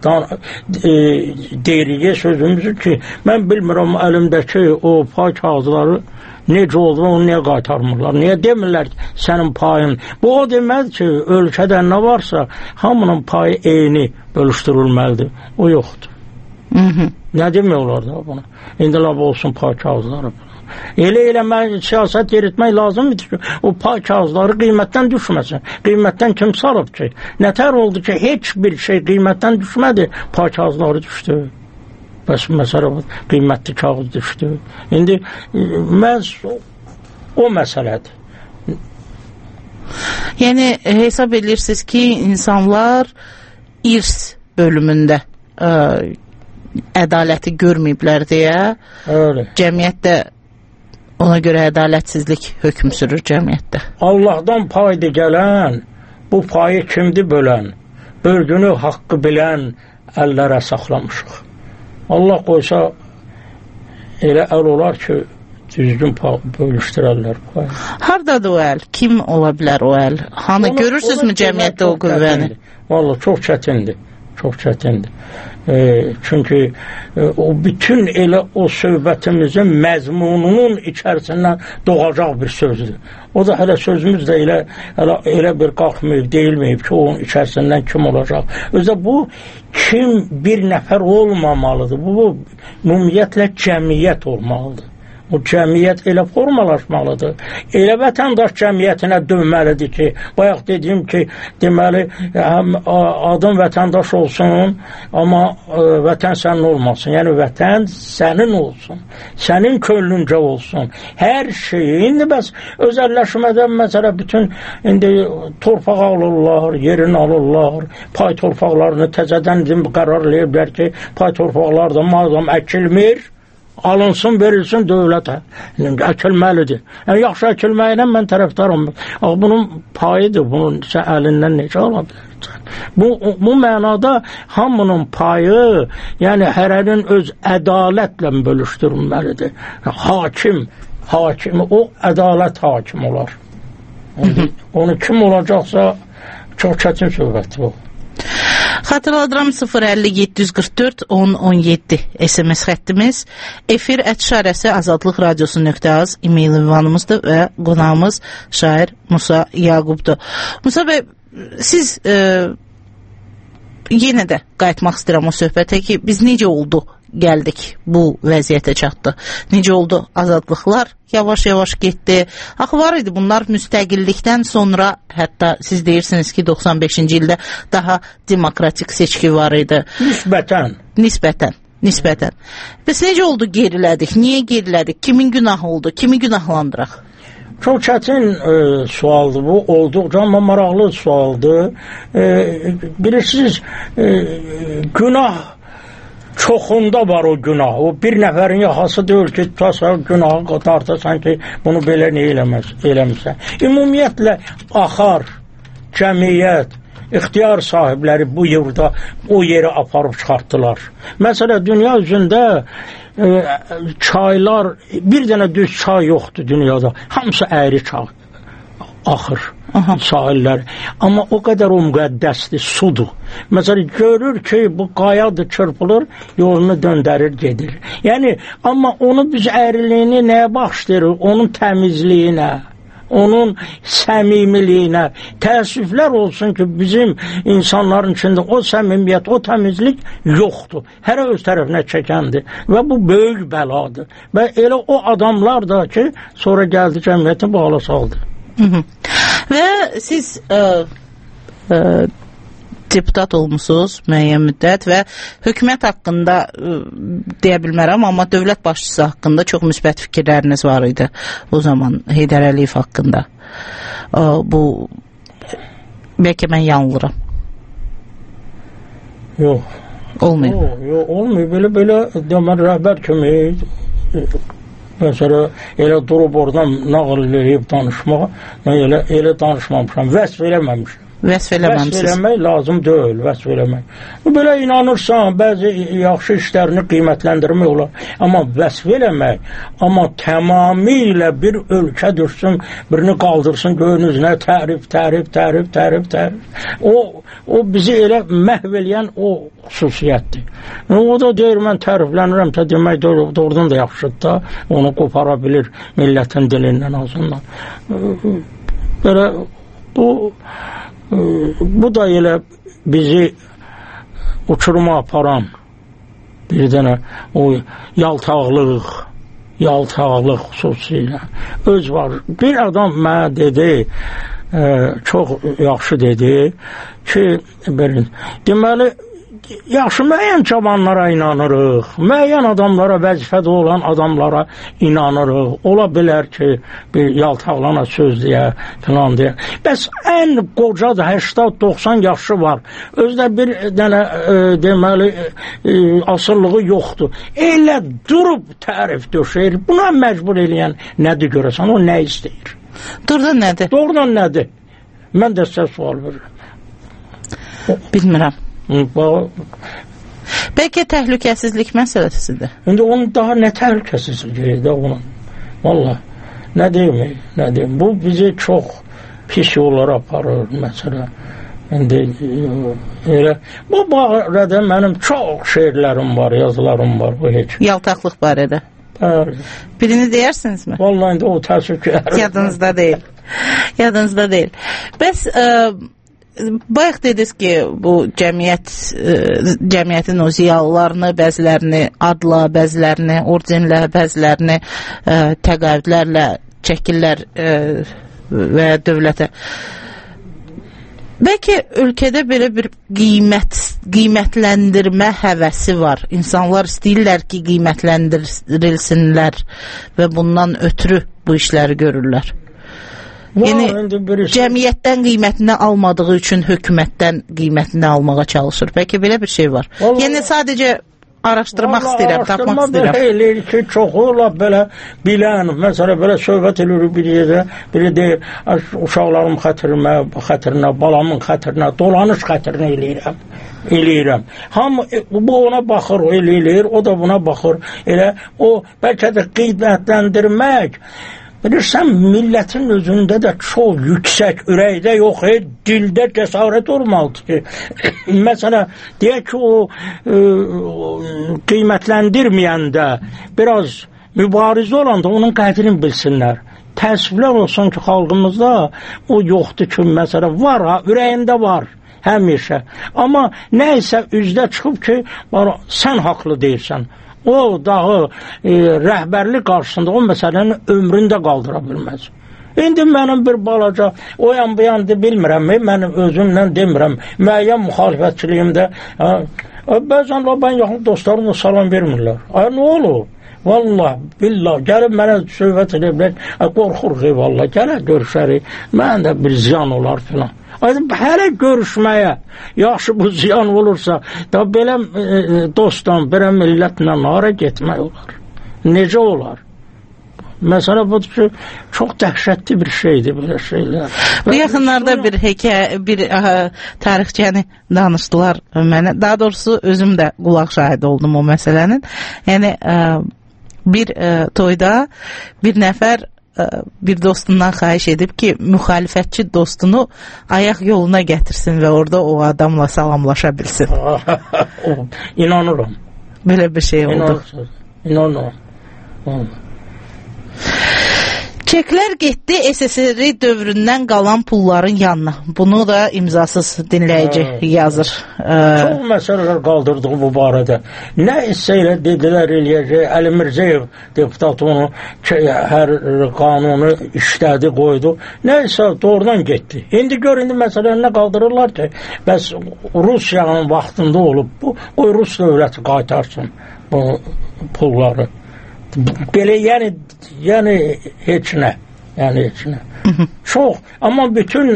deyirik sözümüzü ki, mən bilmirəm əlimdəki o pay kağızları necə oldu, onu niyə qaytarmırlar? Niyə demirlər ki, sənin payın? Bu o deməz ki, ölkədə nə varsa, hamının payı eyni bölüşdürülməlidir. O yoxdur. Nə demiyorlar da buna? İndi lab olsun pay kağızları. Elə mən siyasət yeritmək lazımdır ki, o pay kağızları qiymətdən düşməsin. Qiymətdən kim salıb ki? Nətər oldu ki, heç bir şey qiymətdən düşmədi, pay kağızları düşdü. Bəs məsələ qiymətli kağız düşdü. İndi məhz o məsələdir. Yəni, hesab edirsiniz ki, insanlar irs bölümündə ədaləti görməyiblər deyə cəmiyyətdə ona görə ədalətsizlik hökm sürür cəmiyyətdə. Allahdan paydı gələn, bu payı kimdir bölən? Bölgünü haqqı bilən əllərə saxlamışıq. Allah qoysa elə əl olar ki, düzgün bölüşdürərlər payı. Hardadır o əl? Kim ola bilər o əl? Hanı görürsünüzmü cəmiyyətdə o qüvvəni? Vallahi çox çətindir. Çox çətindir. Çünki o bütün elə o söhbətimizin məzmununun içərisindən doğacaq bir sözdür. O da hələ sözümüz də elə bir qalxmayıb, deyilməyib ki, onun içərisindən kim olacaq. Özə bu kim bir nəfər olmamalıdır. Bu ümumiyyətlə cəmiyyət olmalıdır. O cəmiyyət elə formalaşmalıdır. Elə vətəndaş cəmiyyətinə dönməlidir ki, bayaq dediyim ki, deməli, adın vətəndaş olsun, amma vətən sənin olmasın. Yəni, vətən sənin olsun. Sənin könlüncə olsun. Hər şeyi, indi bəs özəlləşmədən məsələ bütün, indi torpaq alırlar, yerini alırlar, pay torpaqlarını təzədən qərar eləyiblər ki, pay torpaqlar da madam əkilmir, alınsın, verilsin dövlətə. Əkilməlidir. Yəni, yaxşı əkilməyinə mən tərəfdarım. Bunun payıdır, bunun əlindən necə ala bilər? Bu mənada hamının payı, yəni hərənin öz ədalətlə bölüşdürülməlidir. Hakim, o ədalət hakim olar. Onu kim olacaqsa çox çətin söhbətdir o. Xatırladıram 050-744-1017 SMS xəttimiz, efir@azadlıqradiosu.az e-mail ünvanımızdır və qonağımız şair Musa Yaqubdur. Musa bəy, siz yenə də qayıtmaq istəyirəm o söhbətə ki, biz necə oldu gəldik bu vəziyyətə çatdı. Necə oldu azadlıqlar yavaş-yavaş getdi. Axı var idi bunlar müstəqillikdən sonra, hətta siz deyirsiniz ki 95-ci ildə daha demokratik seçki var idi. Nisbətən. Bəs necə oldu gerilədik? Niyə gerilədik? Kimin günahı oldu? Kimi günahlandıraq? Çox çətin sualdır bu, olduqca amma maraqlı sualdır. Bilirsiniz, günah çoxunda var o günah. O bir nəfərin yaxası deyil ki, tutasan günahı tartasan ki, bunu belə nə eləmirsən. Ümumiyyətlə, axar, cəmiyyət, ixtiyar sahibləri bu yurda o yeri aparıb çıxartdılar. Məsələn, dünya üzündə çaylar, bir dənə düz çay yoxdur dünyada. Hamısı əyri çay axır sahillər. Amma o qədər o müqəddəsdir, sudur. Məsələn, görür ki, bu qayadır, çırpılır, yolunu döndərir, gedir. Yəni, amma onu biz əyriliyini nəyə baxışdırır? Onun təmizliyinə, onun səmimiliyinə. Təəssüflər olsun ki, bizim insanların içində o səmimiyyət, o təmizlik yoxdur. Hərə öz tərəfinə çəkəndir və bu böyük bəladır. Və elə o adamlar da ki, sonra gəldi cəmiyyəti bağla saldı. Və siz deputat olmuşsunuz müəyyən müddət və hökumət haqqında deyə bilmərəm, amma dövlət başçısı haqqında çox müsbət fikirləriniz var idi o zaman Heydər Əliyev haqqında. Bu bəlkə mən yanılıram. Yox. Olmuyor. Yox, olmuyor. Belə demək rəhbər kimi məsələ elə durub oradan nağıl eləyib danışmağa, mən elə danışmamışam, vəsf eləməmişəm. Vəsf eləmək lazım deyil, vəsf eləmək. Belə inanırsan, bəzi yaxşı işlərini qiymətləndirmək olar. Amma vəsf eləmək, amma tamamilə bir ölkə düşsün, birini qaldırsın göğünüzünə, tərif. O bizi elə məhv eləyən o xüsusiyyətdir. O da deyir, mən təriflənirəmsə demək doğrudan da yaxşıdır da, onu qopara bilir millətin dilindən azından. Belə bu da elə bizi uçuruma aparan bir dənə o yaltaqlıq xüsusilə öz var. Bir adam mənə dedi, çox yaxşı dedi ki, deməli, yaxşı, müəyyən cavanlara inanırıq, müəyyən adamlara, vəzifədə olan adamlara inanırıq. Ola bilər ki, bir yaltaqlana söz deyə, filan deyə. Bəs ən qoca da 80-90 yaşı var. Özdə bir dənə deməli asıllığı yoxdur. Elə durub tərif döşəyir. Buna məcbur eləyən nədir görəsən? O nə istəyir? Doğrudan nədir? Mən də sizə sual verirəm. Bilmirəm. Bəlkə təhlükəsizlik məsələsidir. İndi onun daha nə təhlükəsizliyi də onun. Vallahi, nə deyim. Bu bizi çox pis yollara aparır, məsələn. İndi elə bu barədə mənim çox şeirlərim var, yazılarım var, bu heç. Yaltaqlıq barədə. Birini deyərsinizmi? Vallahi indi o təəssüf ki, Yadınızda deyil. Bəs bayaq dediniz ki, bu cəmiyyətin o ziyalılarını, bəzilərini adla, bəzilərini ordenlə, bəzilərini təqaüdlərlə çəkirlər və dövlətə. Bəlkə ölkədə belə bir qiymətləndirmə həvəsi var. İnsanlar istəyirlər ki, qiymətləndirilsinlər və bundan ötürü bu işləri görürlər. Yəni, cəmiyyətdən qiymətini almadığı üçün hökumətdən qiymətini almağa çalışır. Bəlkə belə bir şey var. Yəni, sadəcə araşdırmaq istəyirəm, tapmaq istəyirəm. Araşdırma eləyir ki, çoxu ola belə bilən, məsələn, belə söhbət edilir bir yerdə, biri deyir, uşaqlarım xətrinə, balamın xətrinə, dolanış xətrinə eləyirəm. Hamı bu ona baxır, eləyir, o da buna baxır. Elə o, bəlkə də qiymətləndirmək Bilirsən, millətin özündə də çox yüksək, ürəkdə yox, dildə cəsarət olmalıdır ki, məsələn, deyək ki, o qiymətləndirməyəndə, biraz mübarizə olanda onun qədrini bilsinlər. Təəssüflər olsun ki, xalqımızda o yoxdur ki, məsələn, var ha, ürəyində var, həmişə. Amma nə isə üzdə çıxıb ki, sən haqlı deyirsən. O dağı rəhbərlik qarşısında o məsələnin ömründə qaldıra bilməz. İndi mənim bir balaca o yan bu yandı bilmirəm, mənim özümlə demirəm, müəyyən müxalifətçiliyimdə bəzən ben yaxın dostlarımla salam vermirlər. Ay, nə olur? Vallahi, billah, gəlib mənə söhbət ediblər, qorxuruq, vallahi, gələk görüşərik, mən də bir ziyan olar filan. Hələ görüşməyə yaxşı bu ziyan olursa da belə dostdan, belə millətlə nara getmək olar. Necə olar? Məsələ budur ki, çox dəhşətli bir şeydir belə şeylər. Bu yaxınlarda bir tarixçəni danışdılar mənə. Daha doğrusu özüm də qulaq şahidi oldum o məsələnin. Yəni bir toyda bir nəfər bir dostundan xahiş edib ki, müxalifətçi dostunu ayaq yoluna gətirsin və orada o adamla salamlaşa bilsin. İnanıram. Belə bir şey oldu. İnanıram. Çeklər getdi SSR dövründən qalan pulların yanına. Bunu da imzasız dinləyici yazır. Çox məsələlər qaldırdığı bu barədə. Nə isə ilə dedilər eləyəcək. Əli Mirzəyev deputat onu hər qanunu işlədi, qoydu. Nə isə doğrudan getdi. İndi gör, indi məsələni nə qaldırırlar ki, bəs Rusiyanın vaxtında olub bu, o Rus dövləti qaytarsın bu pulları. Belə yəni heç nə. Yəni heç nə. Çox. Amma bütün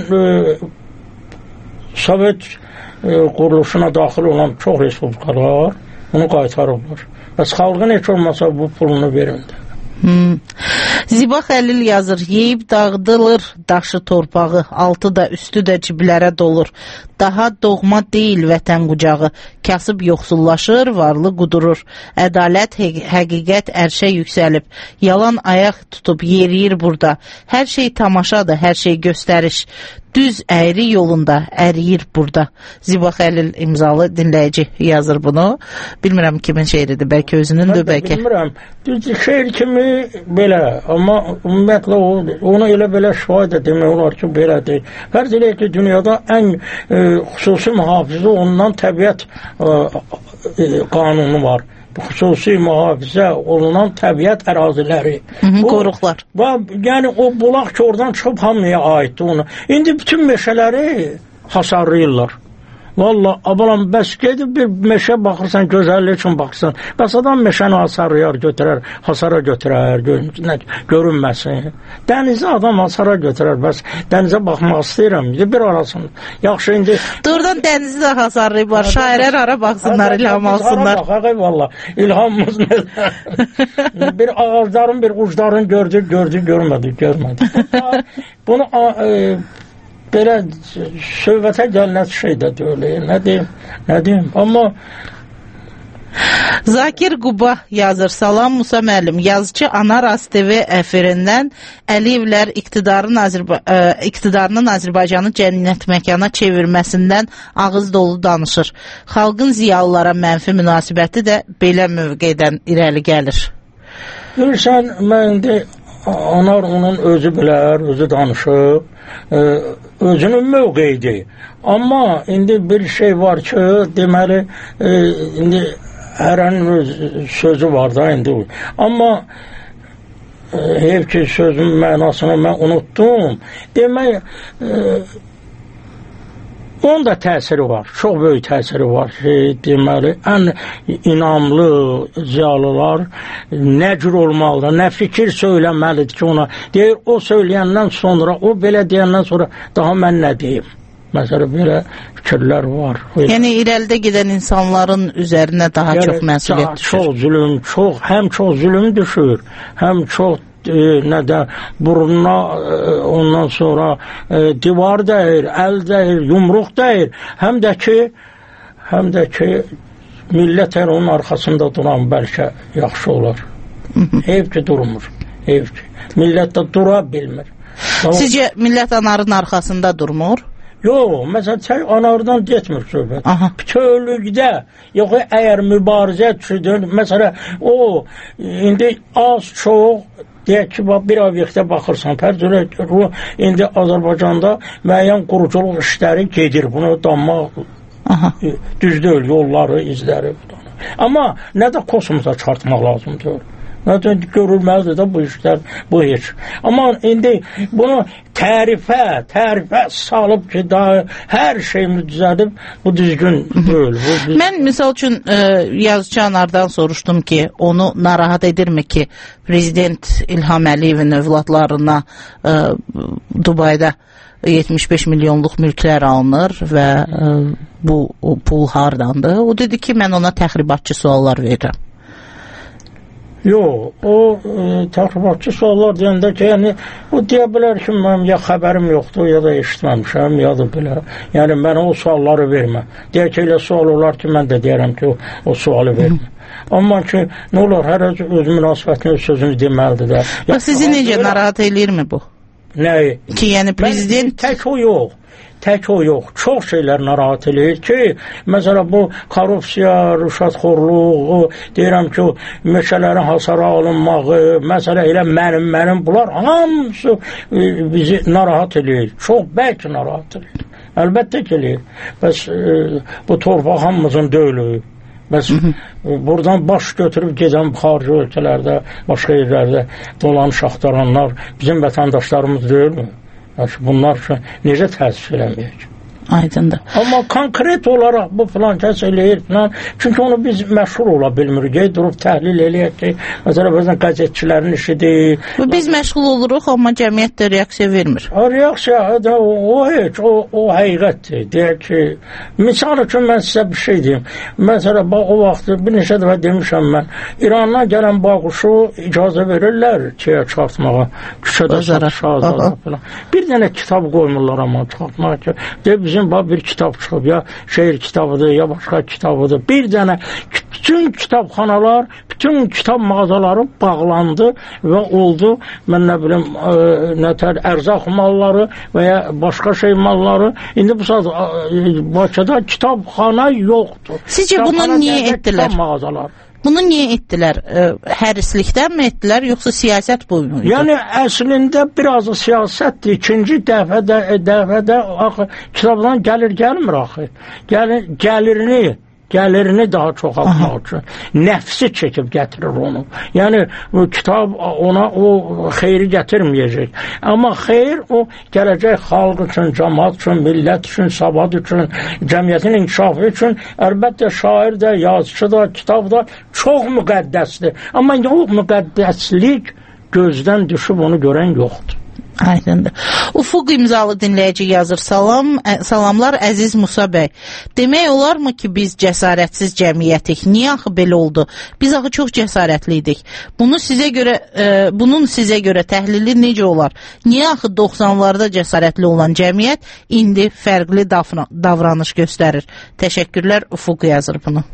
Sovet quruluşuna daxil olan çox respublikalar bunu qaytarırlar. Bəs xalqın heç olmasa bu pulunu verindi. Ziba Xəlil yazır, yeyib dağıdılır daşı torpağı, altı da üstü də ciblərə dolur. Daha doğma deyil vətən qucağı, kasıb yoxsullaşır, varlı qudurur. Ədalət, həqiqət ərşə yüksəlib, yalan ayaq tutub yeriyir burada. Hər şey tamaşadır, hər şey göstəriş. Düz əyri yolunda əriyir burada. Ziba Xəlil imzalı dinləyici yazır bunu. Bilmirəm kimin şeiridir, bəlkə özünündür, bəlkə. Bilmirəm. Şeir kimi belə, amma ümumiyyətlə onu elə belə şahid demək olar ki, belə deyil. Fərz eləyək ki, dünyada ən xüsusi mühafizə olunan təbiət qanunu var. Xüsusi mühafizə olunan təbiət əraziləri. Qoruqlar. Yəni o bulaq ki, oradan çıxıb hamıya aiddir onu. İndi bütün meşələri hasarlayırlar. Valla, abalam, bəs gedib bir meşə baxırsan, gözəllik üçün baxırsan. Bəs adam meşəni hasarlayar, götürər, hasara götürər, görünməsin. Dənizi adam hasara götürər, bəs dənizə baxmaq istəyirəm. Bir arasın. Yaxşı, indi... Doğrudan dənizi də hasarlayıblar, şairlər ara baxsınlar, ilham alsınlar. Baxaq, valla, ilhamımız nədir? Bir ağacların, bir ucların görmədi. Bunu... Belə söhbətə gələn şey də deyil. Nə deyim? Amma Zakir Quba yazır. Salam Musa müəllim. Yazıcı Anar ASTV efirindən Əliyevlər iqtidarının Azərbaycanı cənnət məkana çevirməsindən ağız dolu danışır. Xalqın ziyalılara mənfi münasibəti də belə mövqedən irəli gəlir. Görürsən, mən indi Anar onun özü bilər, özü danışıb, özünün mövqeyidir. Amma indi bir şey var ki, deməli, indi hərənin öz sözü var da indi. Amma hep ki sözün mənasını mən unuttum. Demək, onun da təsiri var, çox böyük təsiri var ki, deməli, ən inamlı ziyalılar nə cür olmalıdır, nə fikir söyləməlidir ki ona. Deyir, o söyləyəndən sonra, o belə deyəndən sonra daha mən nə deyim? Məsələn, belə fikirlər var. Yəni, irəlidə gedən insanların üzərinə daha çox məsuliyyət düşür. Çox zülüm, həm çox zülüm düşür, həm çox burununa ondan sonra divar dəyir, əl dəyir, yumruq dəyir. Həm də ki millət onun arxasında duran bəlkə yaxşı olar. Heyf ki durmur. Millət də dura bilmir. Sizcə millət anarın arxasında durmur? Yox, məsələn, anardan getmir söhbət. Bütövlükdə, yox, əgər mübarizə düşüdür, məsələn, o, indi az, çox, deyək ki, bir obyektə baxırsan, indi Azərbaycanda müəyyən quruculuq işləri gedir, bunu danmaq düz deyil, yolları, izləri. Amma nə də kosmosa çıxartmaq lazımdır. Nə də görülməlidir də bu işlər, bu heç. Amma indi bunu tərifə salıb ki, daha hər şeyimiz düzədib, bu düzgün deyil. Mən misal üçün yazıcı Anardan soruşdum ki, onu narahat edirmi ki, Prezident İlham Əliyevin övladlarına Dubayda 75 milyonluq mülklər alınır və bu pul hardandır? O dedi ki, mən ona təxribatçı suallar verirəm. Yox, o təxribatçı suallar deyəndə ki, yəni, o deyə bilər ki, mənim ya xəbərim yoxdur, ya da eşitməmişəm, ya da belə. Yəni, mənə o sualları vermə. Deyək ki, elə sual olar ki, mən də deyərəm ki, o sualı vermə. Amma ki, nə olar, hər öz münasibətini, öz sözünü deməlidir də. Sizi necə narahat eləyirmi bu? Nəyi? Ki, yəni, prezident... Tək o yox. Tək o yox, çox şeylər narahat eləyir ki, məsələn, bu korrupsiya, rüşvətxorluq, deyirəm ki, meşələrin hasara alınmağı, məsələn, elə mənim, bunlar hamısı bizi narahat eləyir, çox bəlkə narahat eləyir, əlbəttə ki, eləyir. Bəs bu torpaq hamımızın deyil. Bəs buradan baş götürüb gedən xarici ölkələrdə, başqa yerlərdə dolanış axtaranlar bizim vətəndaşlarımız deyilmi? Bunlar üçün necə təəssüf eləməyək? Aydındır. Amma konkret olaraq bu filan kəs eləyir filan. Çünki onu biz məşğul ola bilmirik. Durub təhlil eləyək ki, məsələn, qəzetçilərin işidir. Biz məşğul oluruq, amma cəmiyyət də reaksiya vermir. Reaksiya, o heç, o həqiqətdir. Deyək ki, misal üçün mən sizə bir şey deyim. Məsələn, o vaxt bir neçə dəfə demişəm mən, İrandan gələn bağquşu icazə verirlər kiyə çıxartmağa, küçədə satışa filan. Bir dənə kitab qoymurlar amma çıxartmağa ki, bizim bir kitab çıxıb, ya şeir kitabıdır, ya başqa kitabıdır. Bir dənə bütün kitabxanalar, bütün kitab mağazaları bağlandı və oldu, mən nə bilim, ərzaq malları və ya başqa şey malları. İndi bu saat Bakıda kitabxana yoxdur. Sizcə bunu niyə etdilər? Bunu niyə etdilər? Hərislikdən mi etdilər, yoxsa siyasət buyurdu? Yəni, əslində biraz siyasətdir. İkinci dəfədə kitabdan gəlmir axı. Gəlirini daha çox almaq üçün. Nəfsi çəkib gətirir onu. Yəni, bu kitab ona o xeyri gətirməyəcək. Amma xeyr o gələcək xalq üçün, cəmaat üçün, millət üçün, sabad üçün, cəmiyyətin inkişafı üçün əlbəttə şair də, yazıcı da, kitab da çox müqəddəsdir. Amma o müqəddəslik gözdən düşüb onu görən yoxdur. Aydındır. Ufuq imzalı dinləyici yazır. Salamlar əziz Musa bəy. Demək olarmı ki, biz cəsarətsiz cəmiyyətik? Niyə axı belə oldu? Biz axı çox cəsarətli idik. Bunun sizə görə təhlili necə olar? Niyə axı 90'larda cəsarətli olan cəmiyyət indi fərqli davranış göstərir? Təşəkkürlər, Ufuq yazır bunu.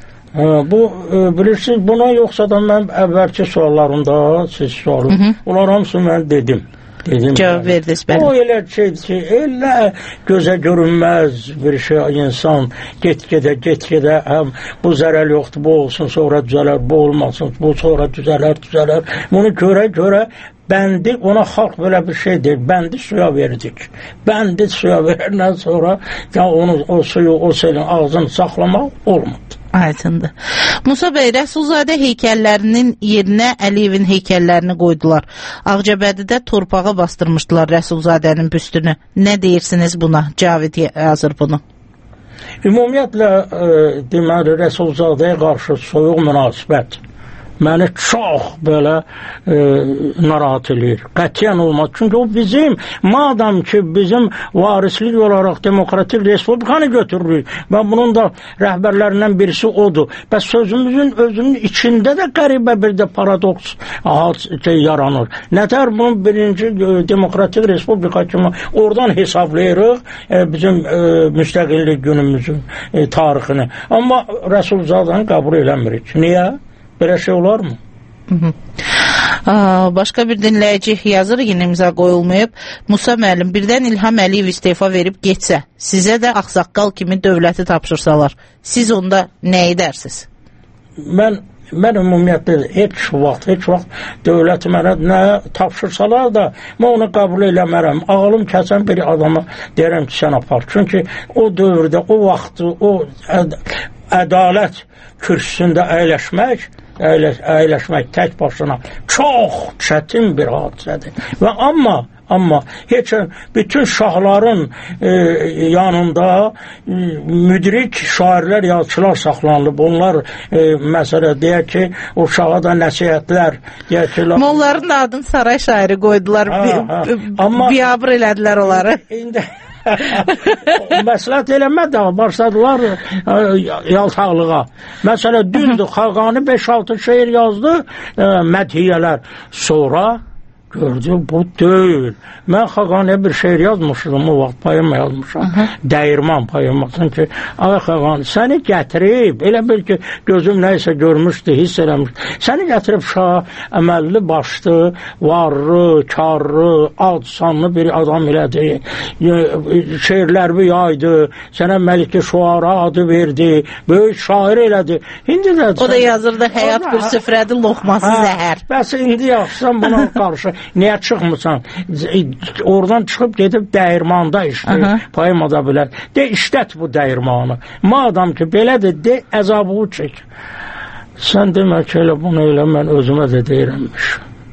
Bilirsiniz, buna yoxsa da mən əvvəlki suallarımda siz sorun. Onlar hamısı mən dedim. Cavab verdiniz bəli. O elə şeydir ki, elə gözə görünməz bir şey insan get-gedə həm bu zərər yoxdur, bu olsun, sonra düzələr, bu olmasın, bu sonra düzələr. Bunu görə bəndi, ona xalq belə bir şey deyir, bəndi suya verdik. Bəndi suya verəndən sonra o suyu, o selin ağzını saxlamaq olmadı. Aydındır. Musa bəy, Rəsulzadə heykəllərinin yerinə Əliyevin heykəllərini qoydular. Ağcabədidə torpağa bastırmışdılar Rəsulzadənin büstünü. Nə deyirsiniz buna? Cavid yazır bunu. Ümumiyyətlə, deməli, Rəsulzadəyə qarşı soyuq münasibət məni çox belə narahat eləyir. Qətiyyən olmaz. Çünki o bizim, madam ki, bizim varislik olaraq demokratik respublikanı götürürük və bunun da rəhbərlərindən birisi odur. Bəs sözümüzün özünün içində də qəribə bir də paradoks yaranır. Nətər bunun birinci demokratik respublika kimi oradan hesablayırıq bizim müstəqillik günümüzün tarixini. Amma Rəsulzadəni qəbul eləmirik. Niyə? Belə şey olar mı? Başqa bir dinləyici yazır, yenə imza qoyulmayıb. Musa müəllim, birdən İlham Əliyev istefa verib getsə, sizə də ağsaqqal kimi dövləti tapşırsalar, siz onda nə edərsiniz? Mən ümumiyyətlə heç vaxt dövləti mənə nə tapşırsalar da mən onu qəbul eləmərəm. Ağlım kəsən bir adama deyirəm ki, sən apar. Çünki o dövrdə, o vaxtı, o ədalət kürsüsündə əyləşmək tək başına çox çətin bir hadisədir. Və amma heç bütün şahların yanında müdrik şairlər, yazıçılar saxlanılıb. Onlar məsələ deyək ki, o şaha da nəsihətlər deyək ki, onların da adını saray şairi qoydular, biabır elədilər onları. Məsləhət eləmədə başladılar yaltaqlığa. Məsələ düzdür, Xaqani 5-6 şeir yazdı, mədhiyyələr. Sonra gördü, bu deyil. Mən Xaqaniyə bir şeir yazmışım, o vaxt poema yazmışam. Dəyirman poemasın ki, ay Xaqani, səni gətirib, elə bil ki, gözüm nəysə görmüşdü, hiss eləmişdi. Səni gətirib şah, əməlli başlı, varlı, karlı, ad-sanlı bir adam elədi. Şeirlərimi yaydı, sənə Məlik-i Şuara adı verdi, böyük şair elədi. O da yazırdı, həyat bir süfrədir, loxması zəhər. Bəs indi yaxşısan buna qarşı niyə çıxmırsan? Oradan çıxıb gedib dəyirmanda işləyir, poemada bilər. De, işlət bu dəyirmanı. Madam ki, belədir, de, əzabı çək. Sən demək ki, elə bunu elə mən özümə də deyirəmmiş.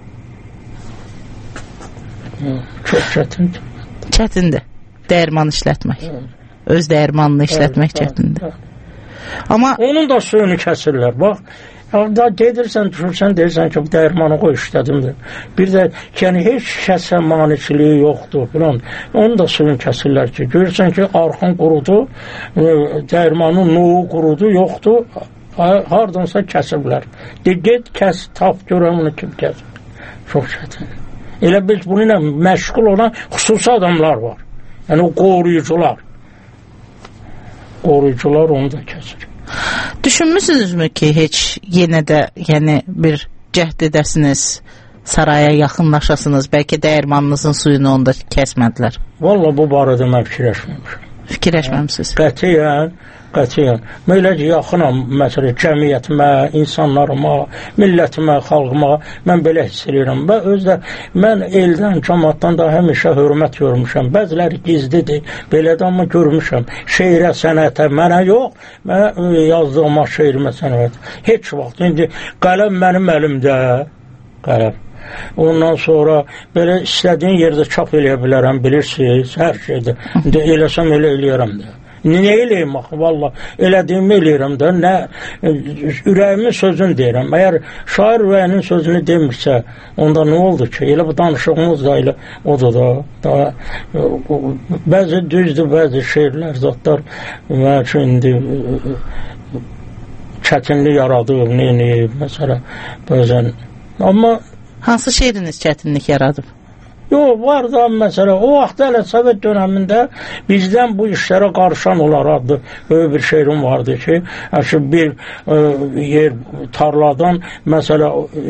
Çox çətindir. Çətindir, dəyirman işlətmək. Öz dəyirmanını işlətmək çətindir. Amma onun da suyunu kəsirlər, bax. Da gedirsən, düşürsən, deyirsən ki, bu dəyirmanı qoy işlədim. Bir də, yəni, heç kəsə maniçiliyi yoxdur, filan. Onun da suyunu kəsirlər ki, görürsən ki, arxın qurudu, dəyirmanın nuğu qurudu, yoxdur, hardansa kəsiblər. De, get, kəs, tap, görəm onu kim kəsib. Çox çətin. Elə bil ki, bunu ilə məşğul olan xüsusi adamlar var. Yəni, o qoruyucular. Qoruyucular onu da kəsir. Düşünmüsünüzmü ki, heç yenə də yəni bir cəhd edəsiniz, saraya yaxınlaşasınız, bəlkə dəyirmanınızın suyunu onda kəsmədilər? Valla bu barədə mən fikirləşməmişim. Fikirləşməmişsiniz? Qətiyyən. Mən elə ki, yaxınam, məsələn, cəmiyyətimə, insanlarıma, millətimə, xalqıma, mən belə hiss edirəm. Və özdə mən eldən, cəmaatdan da həmişə hörmət görmüşəm. Bəziləri gizlidir, belə də amma görmüşəm. Şeirə, sənətə, mənə yox, mən yazdığıma şeirimə, sənətə. Heç vaxt. İndi qələm mənim əlimdə, qələm. Ondan sonra belə istədiyin yerdə çap eləyə bilərəm, bilirsiniz, hər şeydə. İndi eləsəm elə eləyərəm də. Nə eləyim axı, valla, elədiyimi eləyirəm də, nə, ürəyimin sözünü deyirəm. Əgər şair ürəyinin sözünü demirsə, onda nə oldu ki? Elə bu danışığımız da elə odur da. Bəzi düzdür, bəzi şeirlər, zatlar, mən üçün indi çətinlik yaradır, neyini, məsələ, bəzən. Amma hansı şeiriniz çətinlik yaradıb? Yox, var da məsələ, o vaxt hələ Sovet dönəmində bizdən bu işlərə qarışan olar adlı böyük bir şeirim vardı ki, bir yer tarladan məsələ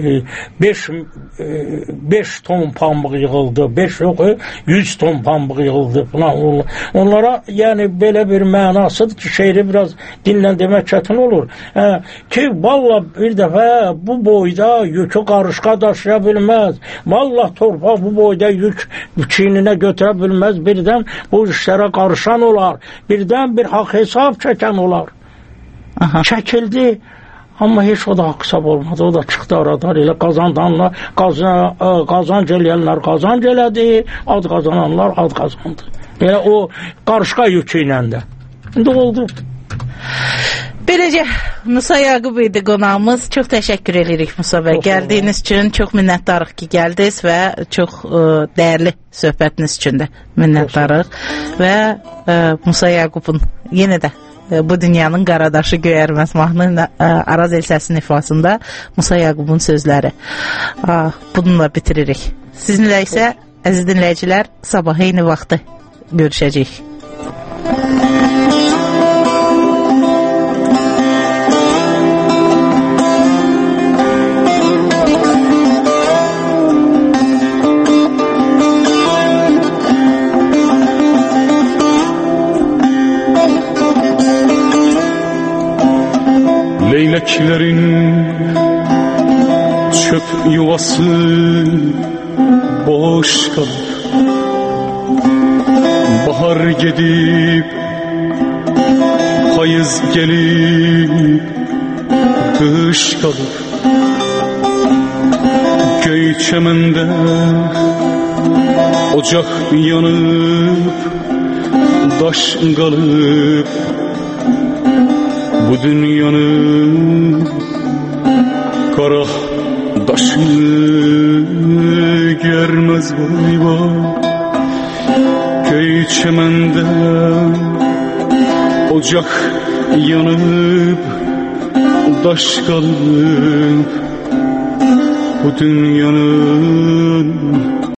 5 ton pambıq yığıldı, 5 yox, 100 ton pambıq yığıldı falan. Onlara yəni belə bir mənasıdır ki, şeiri biraz dinlə demək çətin olur. Ki, valla bir dəfə bu boyda yükü qarışqa daşıya bilməz, valla torpaq bu boyda yük çiynine götürə bilməz, birdən bu işlərə qarışan olar, birdən bir haqq hesab çəkən olar. Çəkildi, amma heç o da haqq hesab olmadı, o da çıxdı aradan, elə qazandanlar, qazanc eləyənlər qazanc elədi, ad qazananlar ad qazandı. Elə o qarışqa yükü ilə də. İndi oldu. Beləcə, Musa Yaqub idi qonağımız. Çox təşəkkür edirik Musa bəy. Gəldiyiniz üçün çox minnətdarıq ki, gəldiniz və çox dəyərli söhbətiniz üçün də minnətdarıq. Və Musa Yaqubun yenə də bu dünyanın qaradaşı göyərməz mahnı Araz el səsinin ifasında Musa Yaqubun sözləri. Bununla bitiririk. Sizinlə isə, əziz dinləyicilər, sabah eyni vaxtı görüşəcəyik. leyleklerin çöp yuvası boş kalır. Bahar gedib, payız gelip kış kalır. Göy çemende ocak yanıp daş kalıp, bu dünyanın kara daşını görmez galiba. Köy çemende ocak yanıp daş kalıp, bu dünyanın